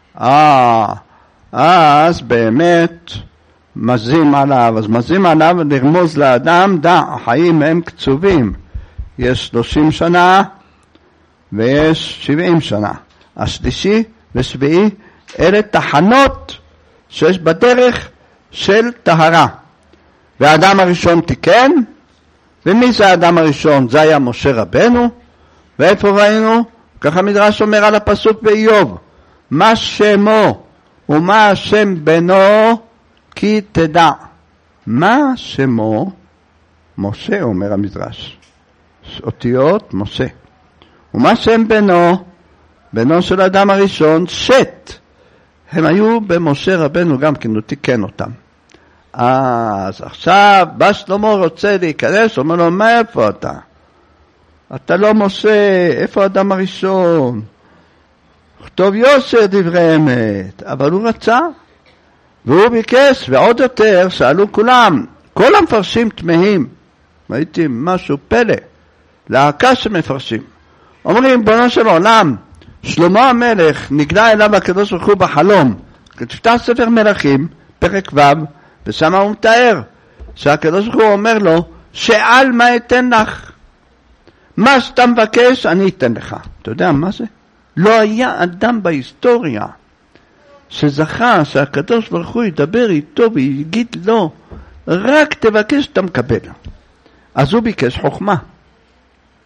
אז באמת מזים עליו. אז מזים עליו לרמוז לאדם, החיים הם קצובים. יש 30 שנה ויש 70 שנה. השלישי ושביעי, אלה תחנות שיש בדרך של טהרה. והאדם הראשון תיקן, ומי זה האדם הראשון? זה היה משה רבנו. ואיפה ראינו? ככה מדרש אומר על הפסוק באיוב, מה שמו ומה השם בנו כי תדע. מה שמו? משה, אומר המדרש. אותיות משה. ומה שם בנו? בנו של האדם הראשון, שת. הם היו במשה רבנו גם כן, הוא תיקן אותם. אז עכשיו בא שלמה רוצה להיכנס, אומר לו, מה איפה אתה? אתה לא משה, איפה האדם הראשון? כתוב יושר דברי אמת, אבל הוא רצה, והוא ביקש, ועוד יותר שאלו כולם, כל המפרשים תמהים, ראיתי משהו פלא, להקה שמפרשים, אומרים בנו של עולם, שלמה המלך נגלה אליו הקדוש ברוך הוא בחלום, כתפתח ספר מלכים, פרק ו', ושם הוא מתאר, שהקדוש ברוך הוא אומר לו, שאל מה אתן לך, מה שאתה מבקש אני אתן לך. אתה יודע מה זה? לא היה אדם בהיסטוריה שזכה שהקדוש ברוך הוא ידבר איתו ויגיד לו, רק תבקש אתה מקבל. אז הוא ביקש חוכמה.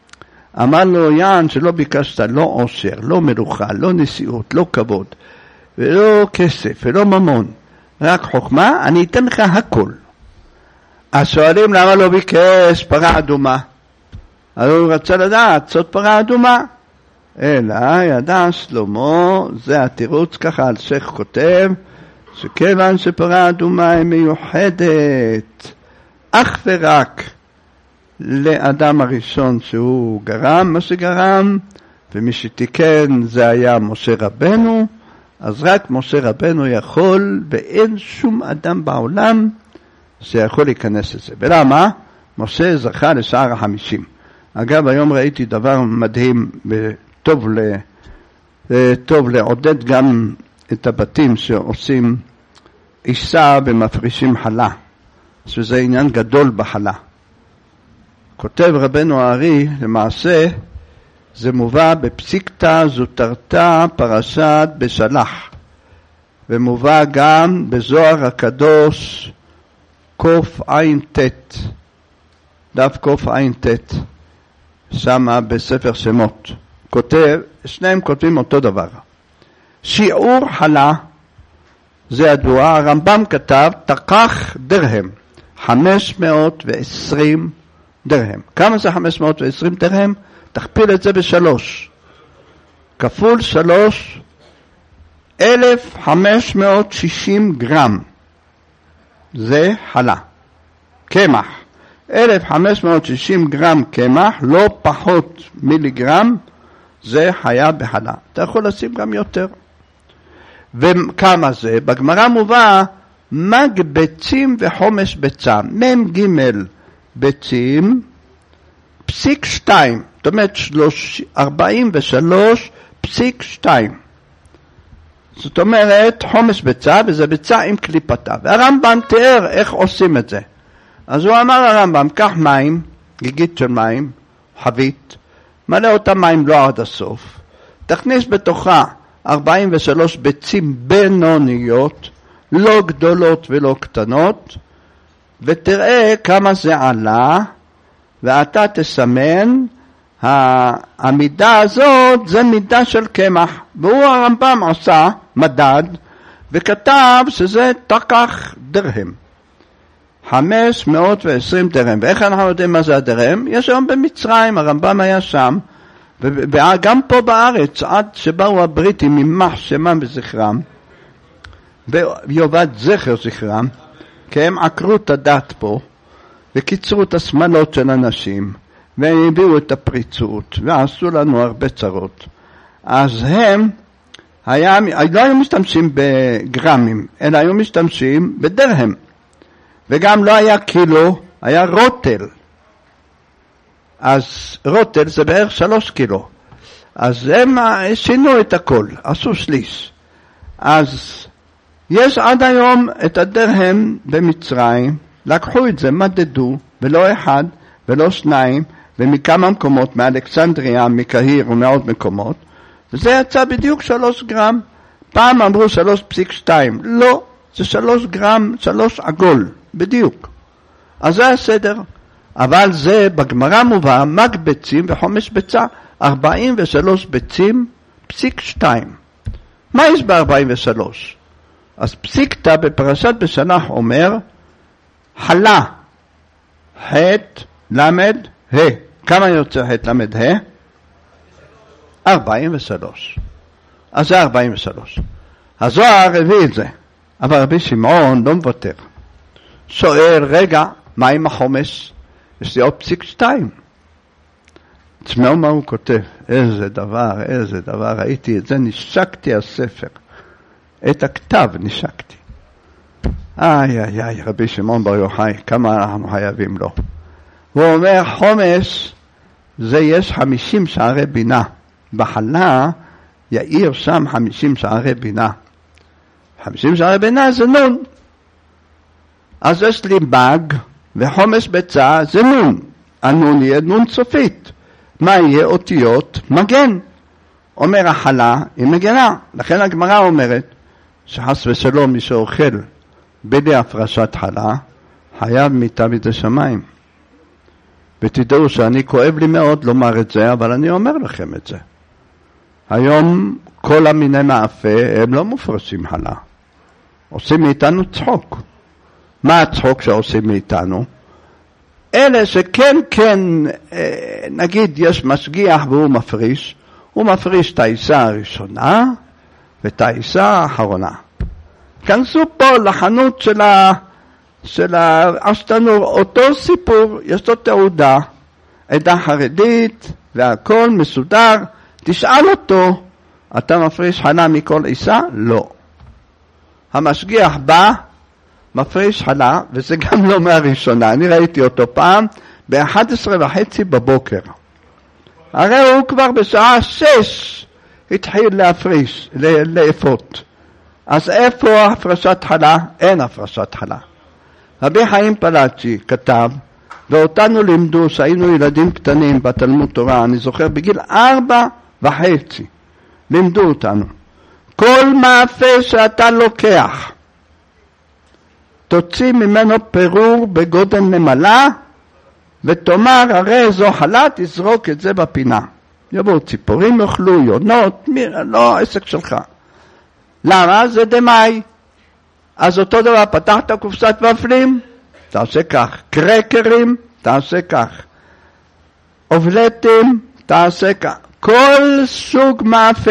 אמר לו יען שלא ביקשת לא עושר, לא מלוכה, לא נשיאות, לא כבוד, ולא כסף ולא ממון, רק חוכמה, אני אתן לך הכל. אז שואלים למה לא ביקש פרה אדומה? אז הוא רצה לדעת סוד פרה אדומה. אלא ידע שלמה, זה התירוץ, ככה אלשיך כותב, שכיוון שפרה אדומה היא מיוחדת אך ורק לאדם הראשון שהוא גרם מה שגרם, ומי שתיקן זה היה משה רבנו, אז רק משה רבנו יכול, ואין שום אדם בעולם שיכול להיכנס לזה. ולמה? משה זכה לשער 50. אגב, היום ראיתי דבר מדהים, טוב לעודד גם את הבתים שעושים עיסה ומפרישים חלה, שזה עניין גדול בחלה. כותב רבנו הארי, למעשה זה מובא בפסיקתא זוטרתא פרשת בשלח, ומובא גם בזוהר הקדוש קע"ט, דף קע"ט, שמה בספר שמות. כותב, שניהם כותבים אותו דבר. שיעור חלה, זה ידוע, הרמב"ם כתב, תקח דרהם, 520 דרהם. כמה זה 520 דרהם? תכפיל את זה בשלוש. כפול 3, 1560 גרם. זה חלה. קמח. 1560 גרם קמח, לא פחות מיליגרם, זה חיה בחלה. אתה יכול לשים גם יותר. וכמה זה? בגמרא מובא מג ביצים וחומש ביצה. מ"ג ביצים, פסיק 2. זאת אומרת 43.2. זאת אומרת חומש ביצה, וזה ביצה עם קליפתה. והרמב"ם תיאר איך עושים את זה. אז הוא אמר הרמב"ם, קח מים, גיגית של מים, חבית, מלא אותה מים לא עד הסוף, תכניס בתוכה 43 ביצים בינוניות, לא גדולות ולא קטנות, ותראה כמה זה עלה, ואתה תסמן, המידה הזאת זה מידה של קמח, והוא הרמב"ם עשה מדד, וכתב שזה תקח דרהם. 520 דרהם. ואיך אנחנו יודעים מה זה הדרהם? יש היום במצרים, הרמב"ם היה שם, וגם פה בארץ, עד שבאו הבריטים ממח שמם וזכרם, ויובד זכר זכרם, כי הם עקרו את הדת פה, וקיצרו את השמלות של אנשים, והם הביאו את הפריצות, ועשו לנו הרבה צרות. אז הם לא היו משתמשים בגרמים, אלא היו משתמשים בדרהם. וגם לא היה קילו, היה רוטל. אז רוטל זה בערך 3 קילו. אז הם שינו את הכל, עשו שליש. אז יש עד היום את הדרהם במצרים, לקחו את זה, מדדו, ולא אחד, ולא שניים, ומכמה מקומות, מאלכסנדריה, מקהיר ומעוד מקומות, וזה יצא בדיוק 3 גרם. פעם אמרו 3.2, לא, זה 3 גרם, 3 עגול. בדיוק. אז זה הסדר. אבל זה בגמרא מובא מג ביצים וחומש ביצה, 43 ביצים, פסיק 2. מה יש ב-43? אז פסיקתא בפרשת בשלח אומר, חלה, ח' למד, ה'. כמה יוצא ח' למד ה'? 43. אז זה 43. הזוהר הביא את זה. אבל רבי שמעון לא מוותר. שואל, רגע, מה עם החומש? יש לי עוד פסיק 2. תשמעו מה הוא כותב. איזה דבר, ראיתי את זה, נשקתי הספר. את הכתב נשקתי. איי, רבי שמעון בר יוחאי, כמה אנחנו חייבים לו. הוא אומר, חומש, זה יש 50 שערי בינה. בחלה, יאיר שם 50 שערי בינה. 50 שערי בינה זה נון. אז יש לי מג וחומש ביצה זה נון. הנון יהיה נון סופית. מה יהיה? אותיות מגן. אומר החלה היא מגנה. לכן הגמרא אומרת שחס ושלום מי שאוכל בלי הפרשת חלה חייב מיתה מידי שמיים. ותדעו שאני כואב לי מאוד לומר את זה, אבל אני אומר לכם את זה. היום כל המיני מאפה, הם לא מופרשים הלאה. עושים מאיתנו צחוק. מה הצחוק שעושים מאיתנו? אלה שכן, נגיד יש משגיח והוא מפריש, הוא מפריש את העיסה הראשונה ואת העיסה האחרונה. כנסו פה לחנות של השתנור, אותו סיפור, יש לו תעודה, עדה חרדית והכל מסודר, תשאל אותו, אתה מפריש חלה מכל עיסה? לא. המשגיח בא, מפריש חלה, וזה גם לא מהראשונה, אני ראיתי אותו פעם, ב-11:30 בבוקר. הרי הוא כבר בשעה 6 התחיל להפריש, לאפות. אז איפה הפרשת חלה? אין הפרשת חלה. רבי חיים פלאצ'י כתב, ואותנו לימדו שהיינו ילדים קטנים בתלמוד תורה, אני זוכר בגיל 4.5, לימדו אותנו. כל מאפה שאתה לוקח, תוציא ממנו פירור בגודל נמלה, ותאמר הרי זו חלה, תזרוק את זה בפינה. יבואו ציפורים יאכלו, יונות, לא עסק שלך. למה? זה דמאי. אז אותו דבר, פתחת קופסת ופלים, תעשה כך. קרקרים, תעשה כך. אובלטים, תעשה כך. כל סוג מאפה.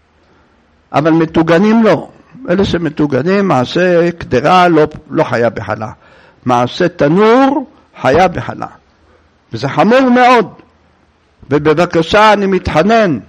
אבל מטוגנים לא. אלה שמטוגנים, מעשה קדרה לא חיה בחלה. מעשה תנור חיה בחלה. וזה חמור מאוד. ובבקשה אני מתחנן,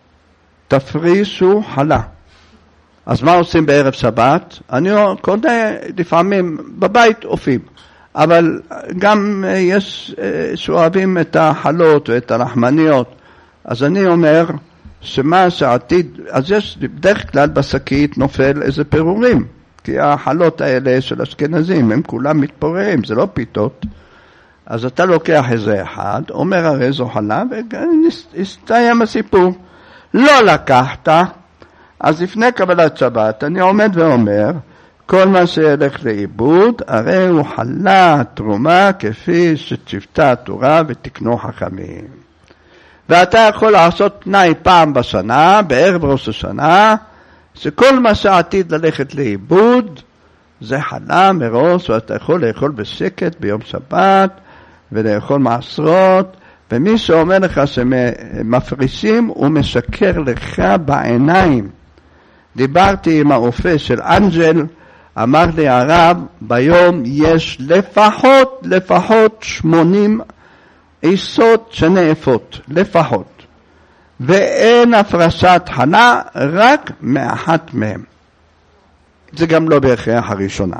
תפרישו חלה. אז מה עושים בערב שבת? אני קונה לפעמים בבית אופים, אבל גם יש שאוהבים את החלות ואת הלחמניות. אז אני אומר שמה שעתיד, אז יש בדרך כלל בשקית נופל איזה פירורים, כי החלות האלה של אשכנזים הם כולם מתפוררים, זה לא פיתות. אז אתה לוקח איזה אחד, אומר הרי זו חלה, והסתיים הסיפור. לא לקחת, אז לפני קבלת שבת אני עומד ואומר, כל מה שילך לאיבוד, הרי הוא חלה תרומה כפי שצוותה התורה ותקנו חכמים. ואתה יכול לעשות תנאי פעם בשנה, בערב ראש השנה, שכל מה שעתיד ללכת לאיבוד, זה חלה מראש, ואתה יכול לאכול בשקט ביום שבת, ולאכול מעשרות, ומי שאומר לך שמפרישים, הוא משקר לך בעיניים. דיברתי עם הרופא של אנג'ל, אמר לי הרב, ביום יש לפחות 80 עיסות שנאפות, לפחות. ואין הפרשת חלה, רק מאחת מהם. זה גם לא בהכרח הראשונה.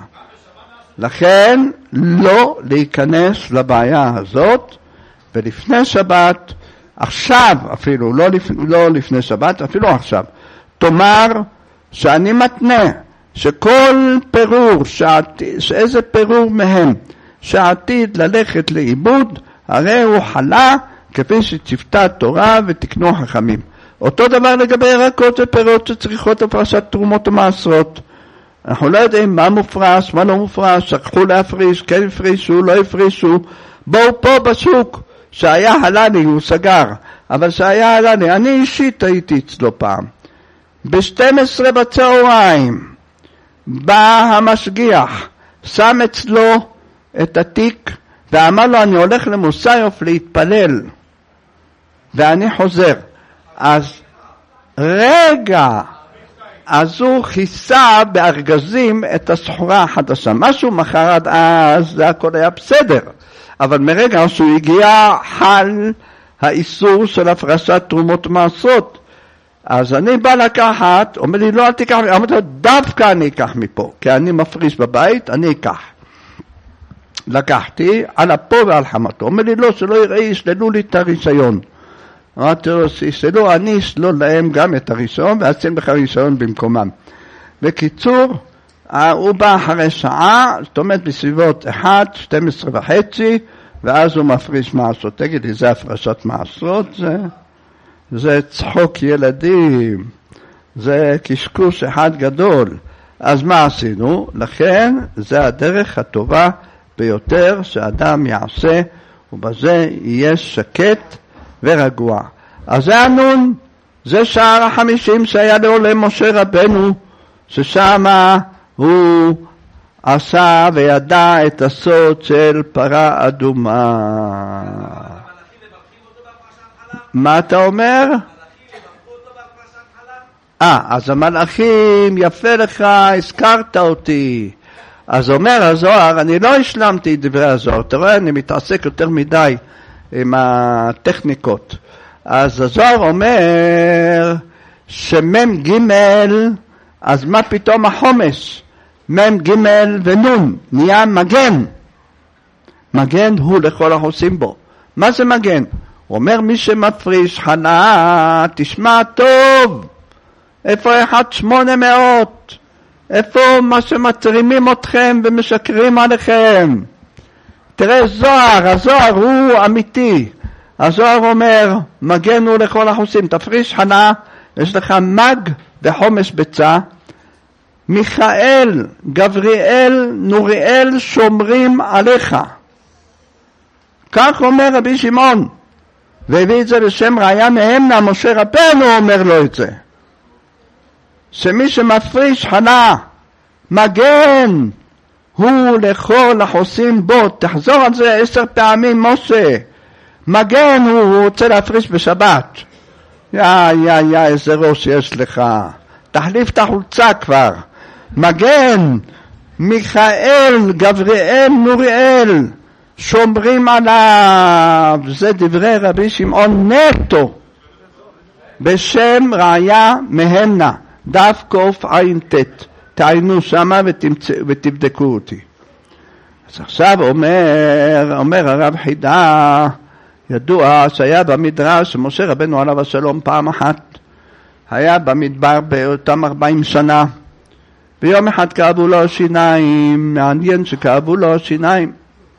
לכן לא להיכנס לבעיה הזאת, ולפני שבת, עכשיו אפילו, לא לפני שבת, אפילו עכשיו, תאמר שאני מתנה שכל פירור, שאיזה פירור מהם שעתיד ללכת לאיבוד, הרי הוא חלה כפי שצוותה התורה ותקנו חכמים. אותו דבר לגבי ירקות ופירות שצריכות הפרשת תרומות ומעשרות. אנחנו לא יודעים מה מופרש, מה לא מופרש, שכחו להפריש, כן הפרישו, לא הפרישו. בואו פה בשוק, שהיה הלני, הוא סגר, אבל שהיה הלני, אני אישית הייתי אצלו פעם. ב-12 בצהריים, בא המשגיח, שם אצלו את התיק, ואמר לו, אני הולך למוסיוף להתפלל, ואני חוזר. אז רגע, אז הוא חיסה בארגזים את הסחורה החדשה. משהו מחר עד אז, זה הכל היה בסדר. אבל מרגע שהוא הגיע, חל האיסור של הפרשת תרומות מעשרות. אז אני בא לקחת, אומר לי, לא, אל תיקח, אמרתי לו, דווקא אני אקח מפה, כי אני מפריש בבית, אני אקח. לקחתי על אפו ועל חמתו. אומר לי, לא, שלא יראי, ישללו לי את הרישיון. אמרתי לו, שישללו, אני אשלול להם גם את הרישיון, ואשים לך רישיון במקומם. בקיצור, הוא בא אחרי שעה, זאת אומרת בסביבות 1:12:30, ואז הוא מפריש מעשרות. תגיד לי, זה הפרשת מעשרות? זה צחוק ילדים, זה קשקוש אחד גדול. אז מה עשינו? לכן זה הדרך הטובה ביותר שאדם יעשה, ובזה יהיה שקט ורגוע. אז זה הנון, זה שער 50 שהיה לעולה משה רבנו, ששם הוא עשה וידע את הסוד של פרה אדומה. מה אתה אומר? אז המלאכים, יפה לך, הזכרת אותי. אז אומר הזוהר, אני לא השלמתי את דברי הזוהר, אתה רואה, אני מתעסק יותר מדי עם הטכניקות. אז הזוהר אומר שמם ג' אז מה פתאום החומש? מם ג' ונון, נהיה מגן. מגן הוא לכל החוסים בו. מה זה מגן? הוא אומר מי שמפריש חנה, תשמע טוב. איפה 1-800? איפה מה שמטרימים אתכם ומשקרים עליכם? תראה זוהר, הזוהר הוא אמיתי. הזוהר אומר, מגן הוא לכל החוסים, תפריש חנה, יש לך מג וחומש ביצה, מיכאל, גבריאל, נוריאל שומרים עליך. כך אומר רבי שמעון, והביא את זה לשם ראיה מהמנה, משה רבנו אומר לו את זה. שמי שמפריש חנה, מגן, הוא לכל החוסים בו, תחזור על זה 10 פעמים משה, מגן הוא רוצה להפריש בשבת. איזה ראש יש לך, תחליף את החולצה כבר. מגן, מיכאל, גבריאל, נוריאל, שומרים עליו. זה דברי רבי שמעון נטו, בשם ראיה מהמנה, דף קע"ט, תעיינו שמה ותבדקו אותי. אז עכשיו אומר הרב חידה, ידוע שהיה במדרש שמשה רבנו עליו השלום פעם אחת היה במדבר באותם 40 שנה, ויום אחד כאבו לו השיניים, מעניין שכאבו לו השיניים,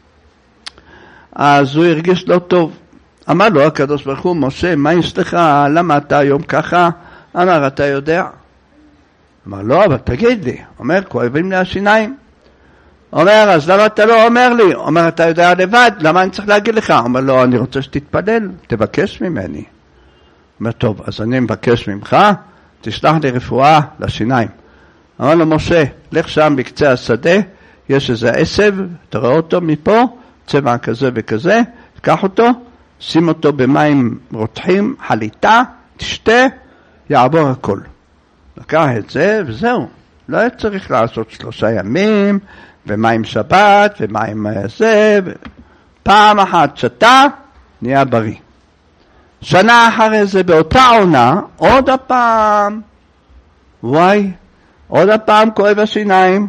אז הוא הרגיש לא טוב. אמר לו הקדוש ברוך הוא, משה, מה יש לך? למה אתה היום ככה? אמר, אתה יודע? אמר, לא, אבל תגיד לי. אומר, כואבים לי השיניים. אומר, אז למה אתה לא אומר לי? אומר, אתה יודע לבד, למה אני צריך להגיד לך? אומר, לא, אני רוצה שתתפלל, תבקש ממני. אומר, טוב, אז אני מבקש ממך, תשלח לי רפואה לשיניים. אמר לו, משה, לך שם בקצה השדה, יש איזה עשב, תראה אותו מפה, צבע כזה וכזה, תקח אותו, שים אותו במים רותחים, חליטה, תשתה, יעבור הכל. לקח את זה וזהו. לא היה צריך לעשות 3 ימים, ומים שבת, ומים זה, פעם אחת שתה, נהיה בריא. שנה אחרי זה, באותה עונה, עוד הפעם, עוד הפעם כואב השיניים.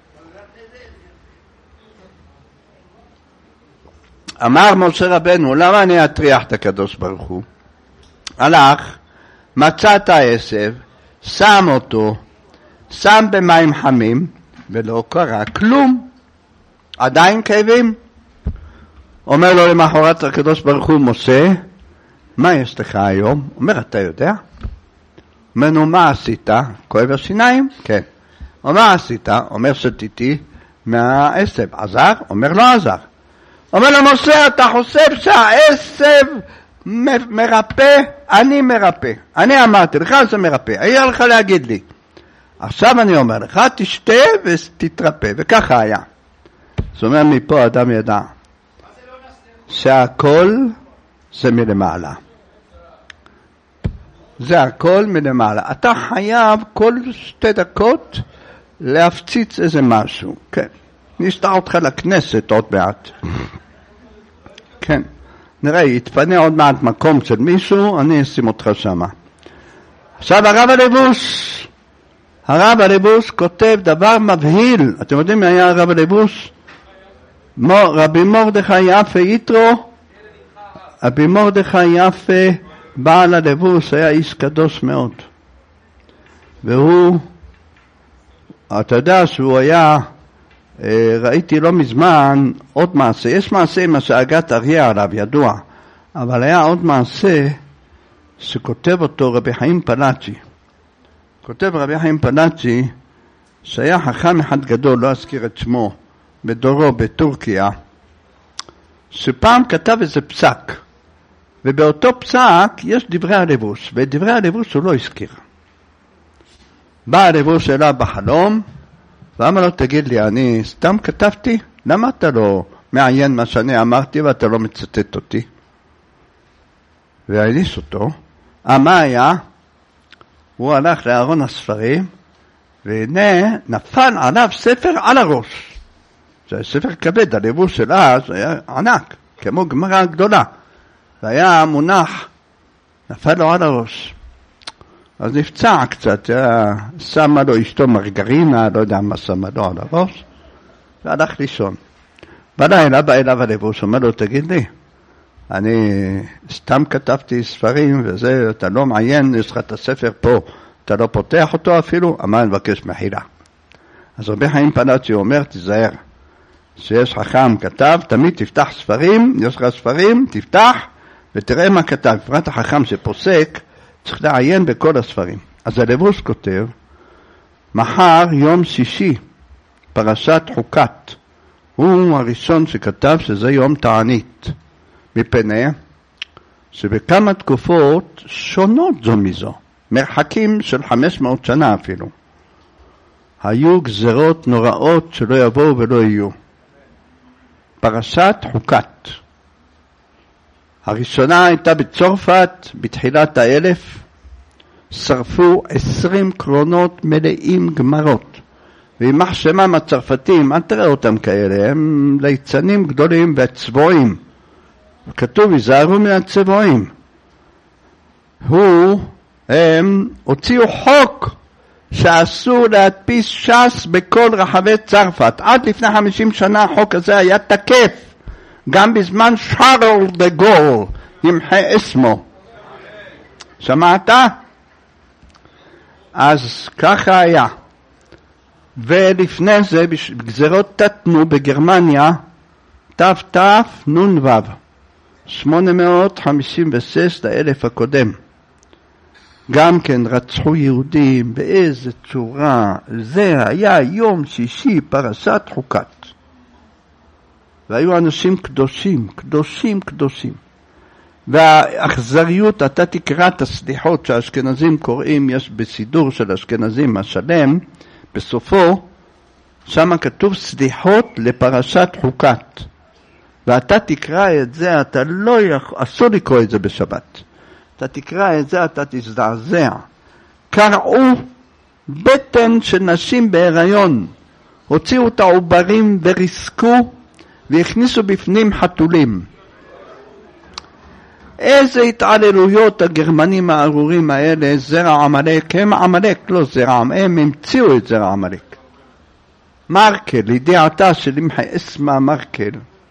אמר משה רבנו, למה אני אטריח את הקדוש ברוך הוא? הלך, מצא את העשב, שם אותו, שם במים חמים, ולא קרה כלום. עדיין כאבים. אומר לו למחרת הקדוש ברוך הוא, משה, מה יש לך היום? אומר, אתה יודע? אומר, נו, מה עשית? כואב השיניים? כן. אומר, מה עשית? אומר, שתיתי מהעשב. עזר? אומר, לא עזר. אומר לו, משה, אתה חושב שהעשב מרפא? אני מרפא. אני אמרתי לך, זה מרפא. היה לך להגיד לי. עכשיו אני אומר לך, תשתה ותתרפא. וככה היה. זאת אומרת, מפה אדם ידע שהכל זה מלמעלה. זה הכל מלמעלה. אתה חייב כל 2 דקות להפציץ איזה משהו. כן. נשתע אותך לכנסת עוד מעט. כן. נראה, יתפנה עוד מעט מקום של מישהו, אני אשים אותך שמה. עכשיו הרב הלבוש כותב דבר מבהיל. אתם יודעים מי היה הרב הלבוש? רבי מרדכי יפה יתרו. רבי מרדכי יפה בעל הלבוש היה איש קדוש מאוד. והוא, אתה יודע שהוא היה, ראיתי לא מזמן עוד מעשה. יש מעשה עם השאגת אריה עליו, ידוע. אבל היה עוד מעשה שכותב אותו רבי חיים פלאצ'י. כותב רבי חיים פלאצ'י שהיה חכם אחד גדול, לא אזכיר את שמו, בדורו בטורקיה, שפעם כתב איזה פסק. ובאותו פסק יש דברי הלבוש, ואת דברי הלבוש הוא לא הזכיר. בא הלבוש אליו בחלום, ואמר לו, תגיד לי, אני סתם כתבתי? למה אתה לא מעיין מה שאני אמרתי ואתה לא מצטט אותי? והעניש אותו. מה היה? הוא הלך לארון הספרים, והנה נפל עליו ספר על הראש. זה ספר כבד, הלבוש של אז היה ענק, כמו גמרא גדולה. והיה מונח, נפל לו על הראש. אז נפצע קצת, שמה לו אשתו מרגרינה, לא יודע מה שמה לו על הראש, והלך לישון. בלילה בא אליו הלבוש, אומר לו, תגיד לי, אני סתם כתבתי ספרים וזה, אתה לא מעיין, יש לך את הספר פה, אתה לא פותח אותו אפילו, אמר, נבקש מחילה. אז רבי חיים פלאצ'י אומר, תיזהר, שיש חכם כתב, תמיד תפתח ספרים, יש לך ספרים, תפתח ותראה מה כתב. בפרט החכם שפוסק, צריך לעיין בכל הספרים. אז הלבוש כותב, מחר יום שישי, פרשת חוקת, הוא הראשון שכתב שזה יום תענית, מפני שבכמה תקופות שונות זו מזו, מרחקים של 500 שנה אפילו. היו גזרות נוראות שלא יבואו ולא יהיו. פרשת חוקת. הראשונה הייתה בצרפת בתחילת 1000, שרפו 20 קרונות מלאים גמרות. וימח שמם הצרפתים, אל תראה אותם כאלה, הם ליצנים גדולים וצבועים. כתוב, יזהרו מן הצבועים. הם הוציאו חוק שאסור להדפיס ש"ס בכל רחבי צרפת. עד לפני 50 שנה החוק הזה היה תקף. גם בזמן שרל דה גול, ימחה אסמו. שמעת? אז ככה היה. ולפני זה, בגזרות תתנו בגרמניה, תנ"ו, 856 לאלף הקודם. גם כן רצחו יהודים באיזה צורה. זה היה יום שישי, פרשת חוקת. והיו אנשים קדושים, קדושים, קדושים. והאכזריות, אתה תקרא את הסליחות שהאשכנזים קוראים, יש בסידור של אשכנזים השלם, בסופו, שם כתוב סליחות לפרשת חוקת. ואתה תקרא את זה, אתה לא אסור לקרוא את זה בשבת. אתה תקרא את זה, אתה תזדעזע. קרעו בטן של נשים בהיריון, הוציאו את העוברים וריסקו, והכניסו בפנים חתולים. איזה התעללויות הגרמנים הארורים האלה, זרע עמלק, הם עמלק, לא זרע, הם המציאו את זרע עמלק. מרקל, ידיעתה של ימחה אסמה מרקל.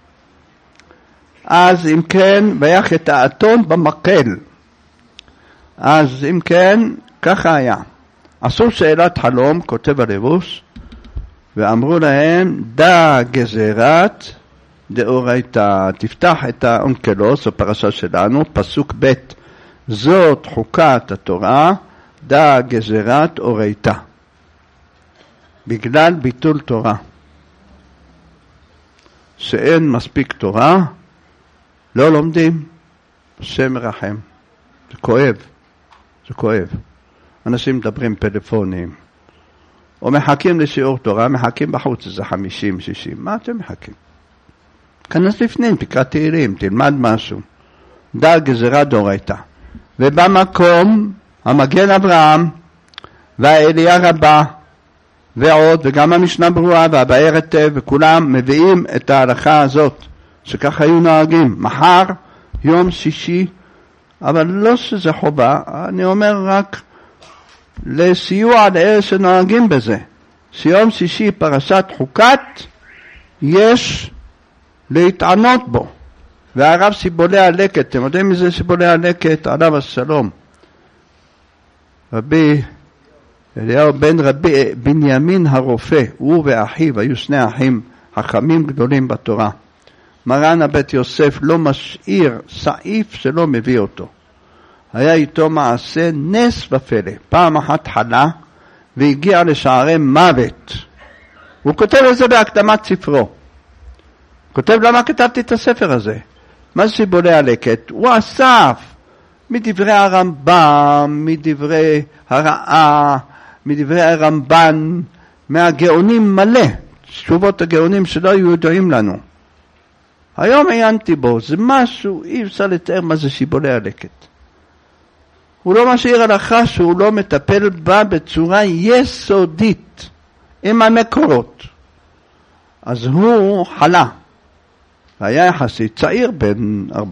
אז אם כן, ויח את האתון במקל. אז אם כן, ככה היה. עשו שאלת חלום, כותב הלבוש, ואמרו להם, דא גזירת דאורייתא, תפתח את האונקלוס, הפרשה שלנו, פסוק ב', זאת חוקת התורה, דא גזירת אורייתא. בגלל ביטול תורה. שאין מספיק תורה, לא לומדים, השם מרחם. זה כואב, זה כואב. אנשים מדברים פלאפונים, או מחכים לשיעור תורה, מחכים בחוץ, זה 50, 60, מה אתם מחכים? כנס לפנים, תקרא תהילים, תלמד משהו. דא גזירת דאורייתא. ובמקום, המגן אברהם, והאליה רבה, ועוד, וגם המשנה ברורה, והבאר היטב, וכולם מביאים את ההלכה הזאת, שככה היו נוהגים. מחר, יום שישי, אבל לא שזה חובה, אני אומר רק לסיוע לאלה שנוהגים בזה. שיום שישי פרשת חוקת, יש להתענות בו. והרב סיבולי הלקט, אתם יודעים מזה סיבולי הלקט, עליו השלום. רבי אליהו בן רבי בנימין הרופא, הוא ואחיו, היו שני אחים חכמים גדולים בתורה. מרן הבית יוסף לא משאיר סעיף שלא מביא אותו. היה איתו מעשה נס ופלא. פעם אחת חלה והגיע לשערי מוות. הוא כותב את זה בהקדמת ספרו. כותב למה כתבתי את הספר הזה. מה זה שיבולי הלקט? הוא אסף מדברי הרמב"ם, מדברי הרעה, מדברי הרמב"ן, מהגאונים מלא, תשובות הגאונים שלא היו ידועים לנו. היום עיינתי בו, זה משהו, אי אפשר לתאר מה זה שיבולי הלקט. הוא לא משאיר הלכה שהוא לא מטפל בה בצורה יסודית, עם המקורות. אז הוא חלה, היה יחסית צעיר, בין 40-50,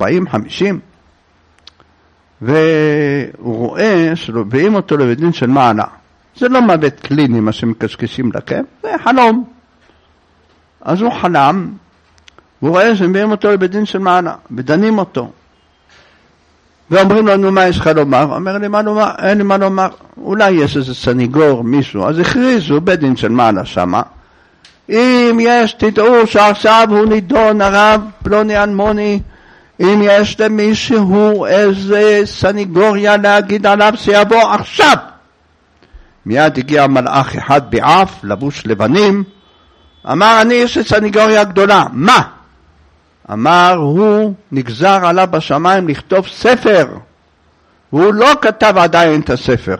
והוא רואה שלובעים אותו לבית דין של מעלה. זה לא מוות קליני מה שמקשקשים לכם, זה חלום. אז הוא חלם, והוא רואה שמביאים אותו לבית דין של מעלה, ודנים אותו. ואומרים לנו, מה יש לך לומר? אומר לי, מה לומר? אין לי מה לומר. אולי יש איזה סניגור, מישהו. אז הכריזו בית דין של מעלה שמה. אם יש, תדעו שעכשיו הוא נידון, הרב פלוני אלמוני, אם יש למישהו איזה סניגוריה להגיד עליו, שיבוא עכשיו. מיד הגיע מלאך אחד בעף, לבוש לבנים, אמר, אני יש סניגוריה גדולה. מה? אמר, הוא נגזר עליו בשמיים לכתוב ספר. והוא לא כתב עדיין את הספר.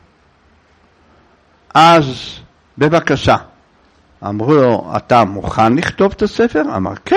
אז, בבקשה. אמרו לו, אתה מוכן לכתוב את הספר? אמר, כן.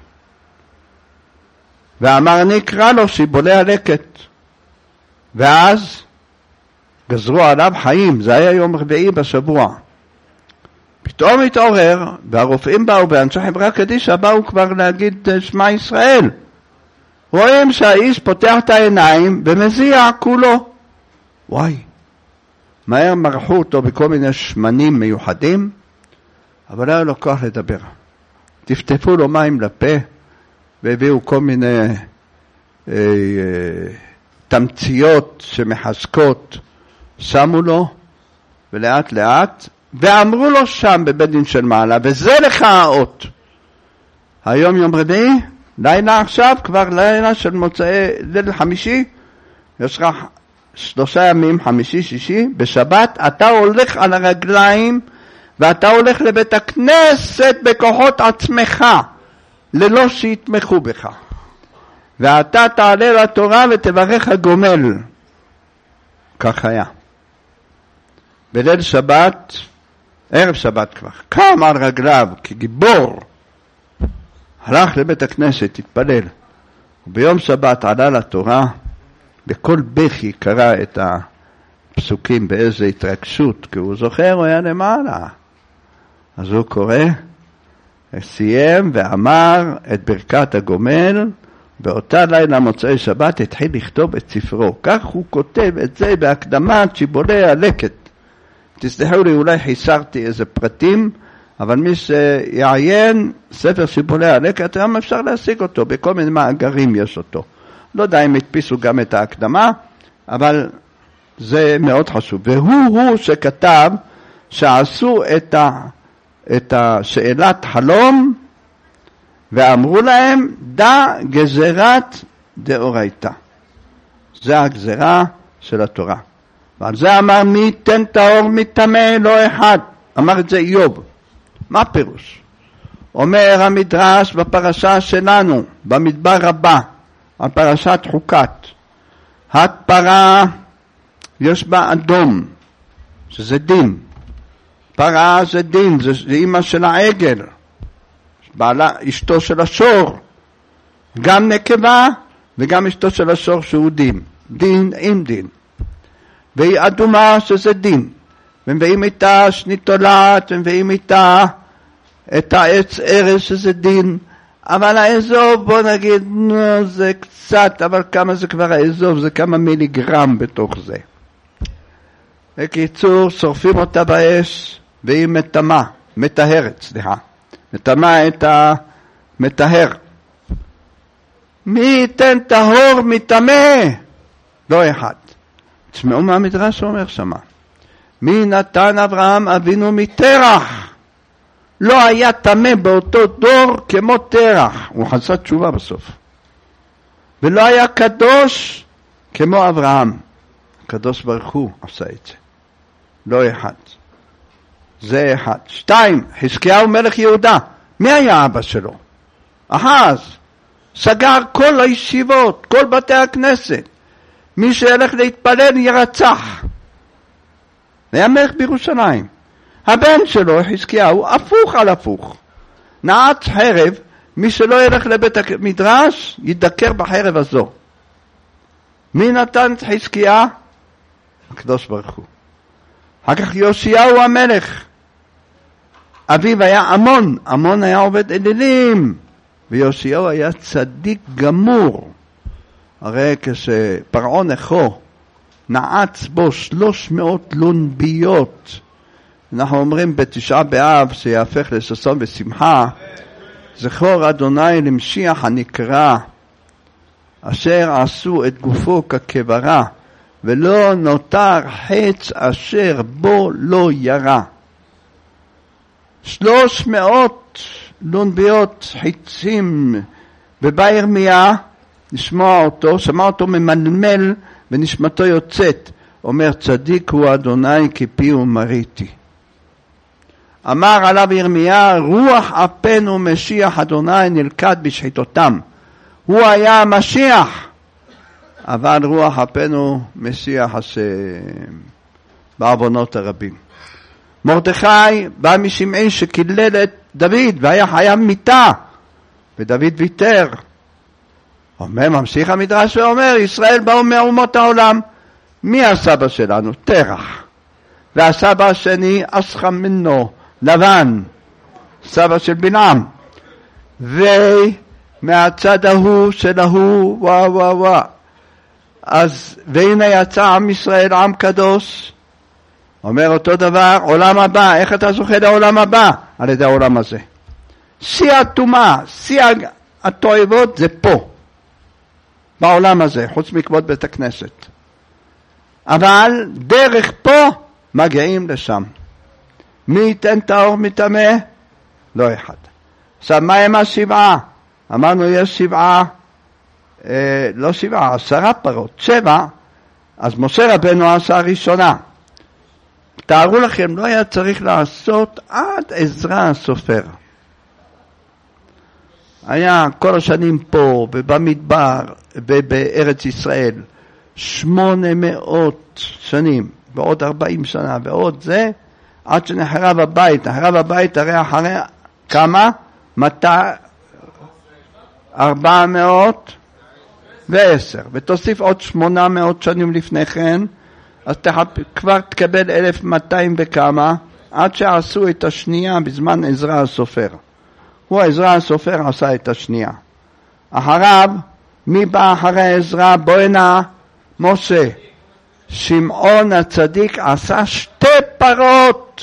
ואמר, אני אקרא לו שיבולי הלקט. ואז גזרו עליו חיים, זה היה יום רביעי בשבוע. פתאום התעורר, והרופאים באו, ואנשי חברה קדישא באו כבר להגיד שמע ישראל. רואים שהאיש פותח את העיניים ומזיע כולו. וואי, מהר מרחו אותו בכל מיני שמנים מיוחדים, אבל היה לו כוח לדבר. טפטפו לו מים לפה, והביאו כל מיני תמציות שמחזקות, שמו לו, ולאט לאט, ואמרו לו שם בבית דין של מעלה, וזה לך האות. היום יום רביעי, לילה עכשיו, כבר לילה של מוצאי ליל חמישי, יש לך 3 ימים, חמישי, שישי, בשבת, אתה הולך על הרגליים, ואתה הולך לבית הכנסת בכוחות עצמך, ללא שיתמכו בך. ואתה תעלה לתורה ותברך הגומל. כך היה. בליל שבת, ערב שבת כבר, קם על רגליו כגיבור, הלך לבית הכנסת, התפלל, וביום שבת עלה לתורה, בכל בכי קרא את הפסוקים באיזו התרגשות, כי הוא זוכר, הוא היה למעלה. אז הוא קורא, סיים ואמר את ברכת הגומל, באותה לילה מוצאי שבת התחיל לכתוב את ספרו. כך הוא כותב את זה בהקדמת שיבולי הלקט. תסלחו לי, אולי חיסרתי איזה פרטים, אבל מי שיעיין ספר שיבולי הלקט, היום אפשר להשיג אותו, בכל מיני מאגרים יש אותו. לא יודע אם הדפיסו גם את ההקדמה, אבל זה מאוד חשוב. והוא שכתב שעשו את השאלת חלום, ואמרו להם, דע גזירת דאורייתא. זה הגזירה של התורה. ועל זה אמר, מי ייתן טהור מטמא לא אחד. אמר את זה איוב. מה פירוש? אומר המדרש בפרשה שלנו, במדבר רבה, על פרשת חוקת. הפרה יש בה אדום, שזה דין. פרה זה דין, זה אמא של העגל. בעלה, אשתו של השור, גם נקבה וגם אשתו של השור שהוא דין, דין עם דין. והיא אדומה שזה דין, ומביאים איתה שניתולת, ומביאים איתה את העץ ארז שזה דין, אבל האזוב בוא נגיד זה קצת, אבל כמה זה כבר האזוב, זה כמה מיליגרם בתוך זה. בקיצור, שורפים אותה באש, והיא מטהרת, מטמא את המטהר. מי ייתן טהור מטמא? לא אחד. תשמעו מה המדרש אומר שמה. מי נתן אברהם אבינו מטרח? לא היה טמא באותו דור כמו תרח. הוא חזר תשובה בסוף. ולא היה קדוש כמו אברהם. הקדוש ברוך הוא עשה את זה. לא אחד. זה אחד. 2, חזקיהו מלך יהודה. מי היה אבא שלו? אחז. סגר כל הישיבות, כל בתי הכנסת. מי שילך להתפלל ירצח. היה מלך בירושלים. הבן שלו, חזקיהו, הפוך על הפוך. נעץ חרב, מי שלא ילך לבית המדרש, ידקר בחרב הזו. מי נתן את חזקיה? הקדוש ברוך הוא. אחר כך יאשיהו המלך. אביו היה עמון, עמון היה עובד אלילים, ויאשיהו היה צדיק גמור. הרי כשפרעון אחו נעץ בו 300 לונביות, אנחנו אומרים בתשעה באב שיהפך לששון ושמחה, זכור אדוני למשיח הנקרא, אשר עשו את גופו כקברה, ולא נותר חץ אשר בו לא ירה. 300 לונביות חיצים, ובא ירמיה לשמוע אותו, שמע אותו ממלמל ונשמתו יוצאת, אומר צדיק הוא אדוני כי פיהו מריתי. אמר עליו ירמיה, רוח אפנו משיח אדוני נלכד בשחיתותם. הוא היה המשיח, אבל רוח אפנו משיח השם בעוונות הרבים. מרדכי בא משמעי שקילל את דוד והיה חייב מיתה, ודוד ויתר. ממשיך המדרש ואומר, ישראל באו מאומות העולם. מי הסבא שלנו? תרח. והסבא השני אסחם מנו, לבן, סבא של בלעם. ומהצד ההוא של ההוא, וואו. אז והנה יצא עם ישראל, עם קדוש. אומר אותו דבר, עולם הבא. איך אתה זוכה לעולם הבא? על ידי העולם הזה. שיא הטומאה, שיא התועבות זה פה. בעולם הזה, חוץ מכבוד בית הכנסת. אבל דרך פה מגיעים לשם. מי ייתן טהור מטמא? לא אחד. עכשיו, מה הם השבעה? אמרנו יש 10 פרות, 7. אז משה רבנו עשה ראשונה. תארו לכם, לא היה צריך לעשות עד עזרא הסופר. היה כל השנים פה ובמדבר ובארץ ישראל 800 שנים ועוד 40 שנה ועוד זה עד שנחרב הבית. נחרב הבית הרי אחרי כמה? 410 ותוסיף עוד 800 שנים לפני כן, אז כבר תקבל 1200 וכמה, עד שעשו את השנייה בזמן עזרא הסופר. הוא עזרא הסופר עשה את השנייה. אחריו, מי בא אחרי עזרא? בואנה משה. שמעון הצדיק עשה 2 פרות.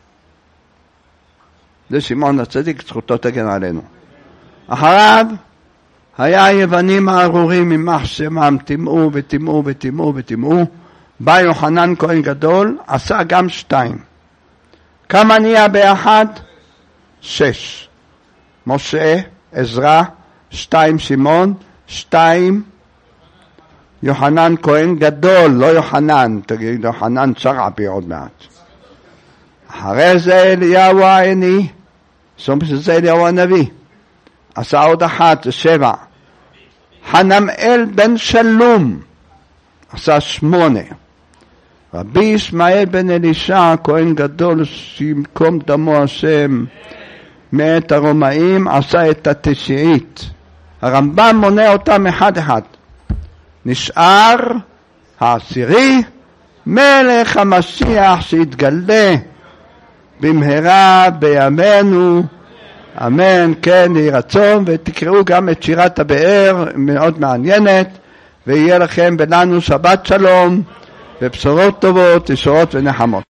זה שמעון הצדיק, זכותו תגן עלינו. אחריו, היה היוונים הארורים ממח שמם, תימאו. בא יוחנן כהן גדול, עשה גם 2. כמה נהיה ביחד? 6. משה, עזרא, 2 שמעון, 2 יוחנן כהן גדול, לא יוחנן, תגיד יוחנן שרעבי עוד מעט. אחרי זה אליהו העני, זאת שזה אליהו הנביא, עשה עוד 1, 7. חנמאל בן שלום, עשה 8. רבי ישמעאל בן אלישע, כהן גדול, שימקום דמו השם, מאת הרומאים, עשה את 9. הרמב"ם מונה אותם 1-1. נשאר 10, מלך המשיח שהתגלה במהרה בימינו, אמן. כן יהי רצון. ותקראו גם את שירת הבאר, מאוד מעניינת, ויהיה לכם ולנו שבת שלום ובשורות טובות, ישועות ונחמות.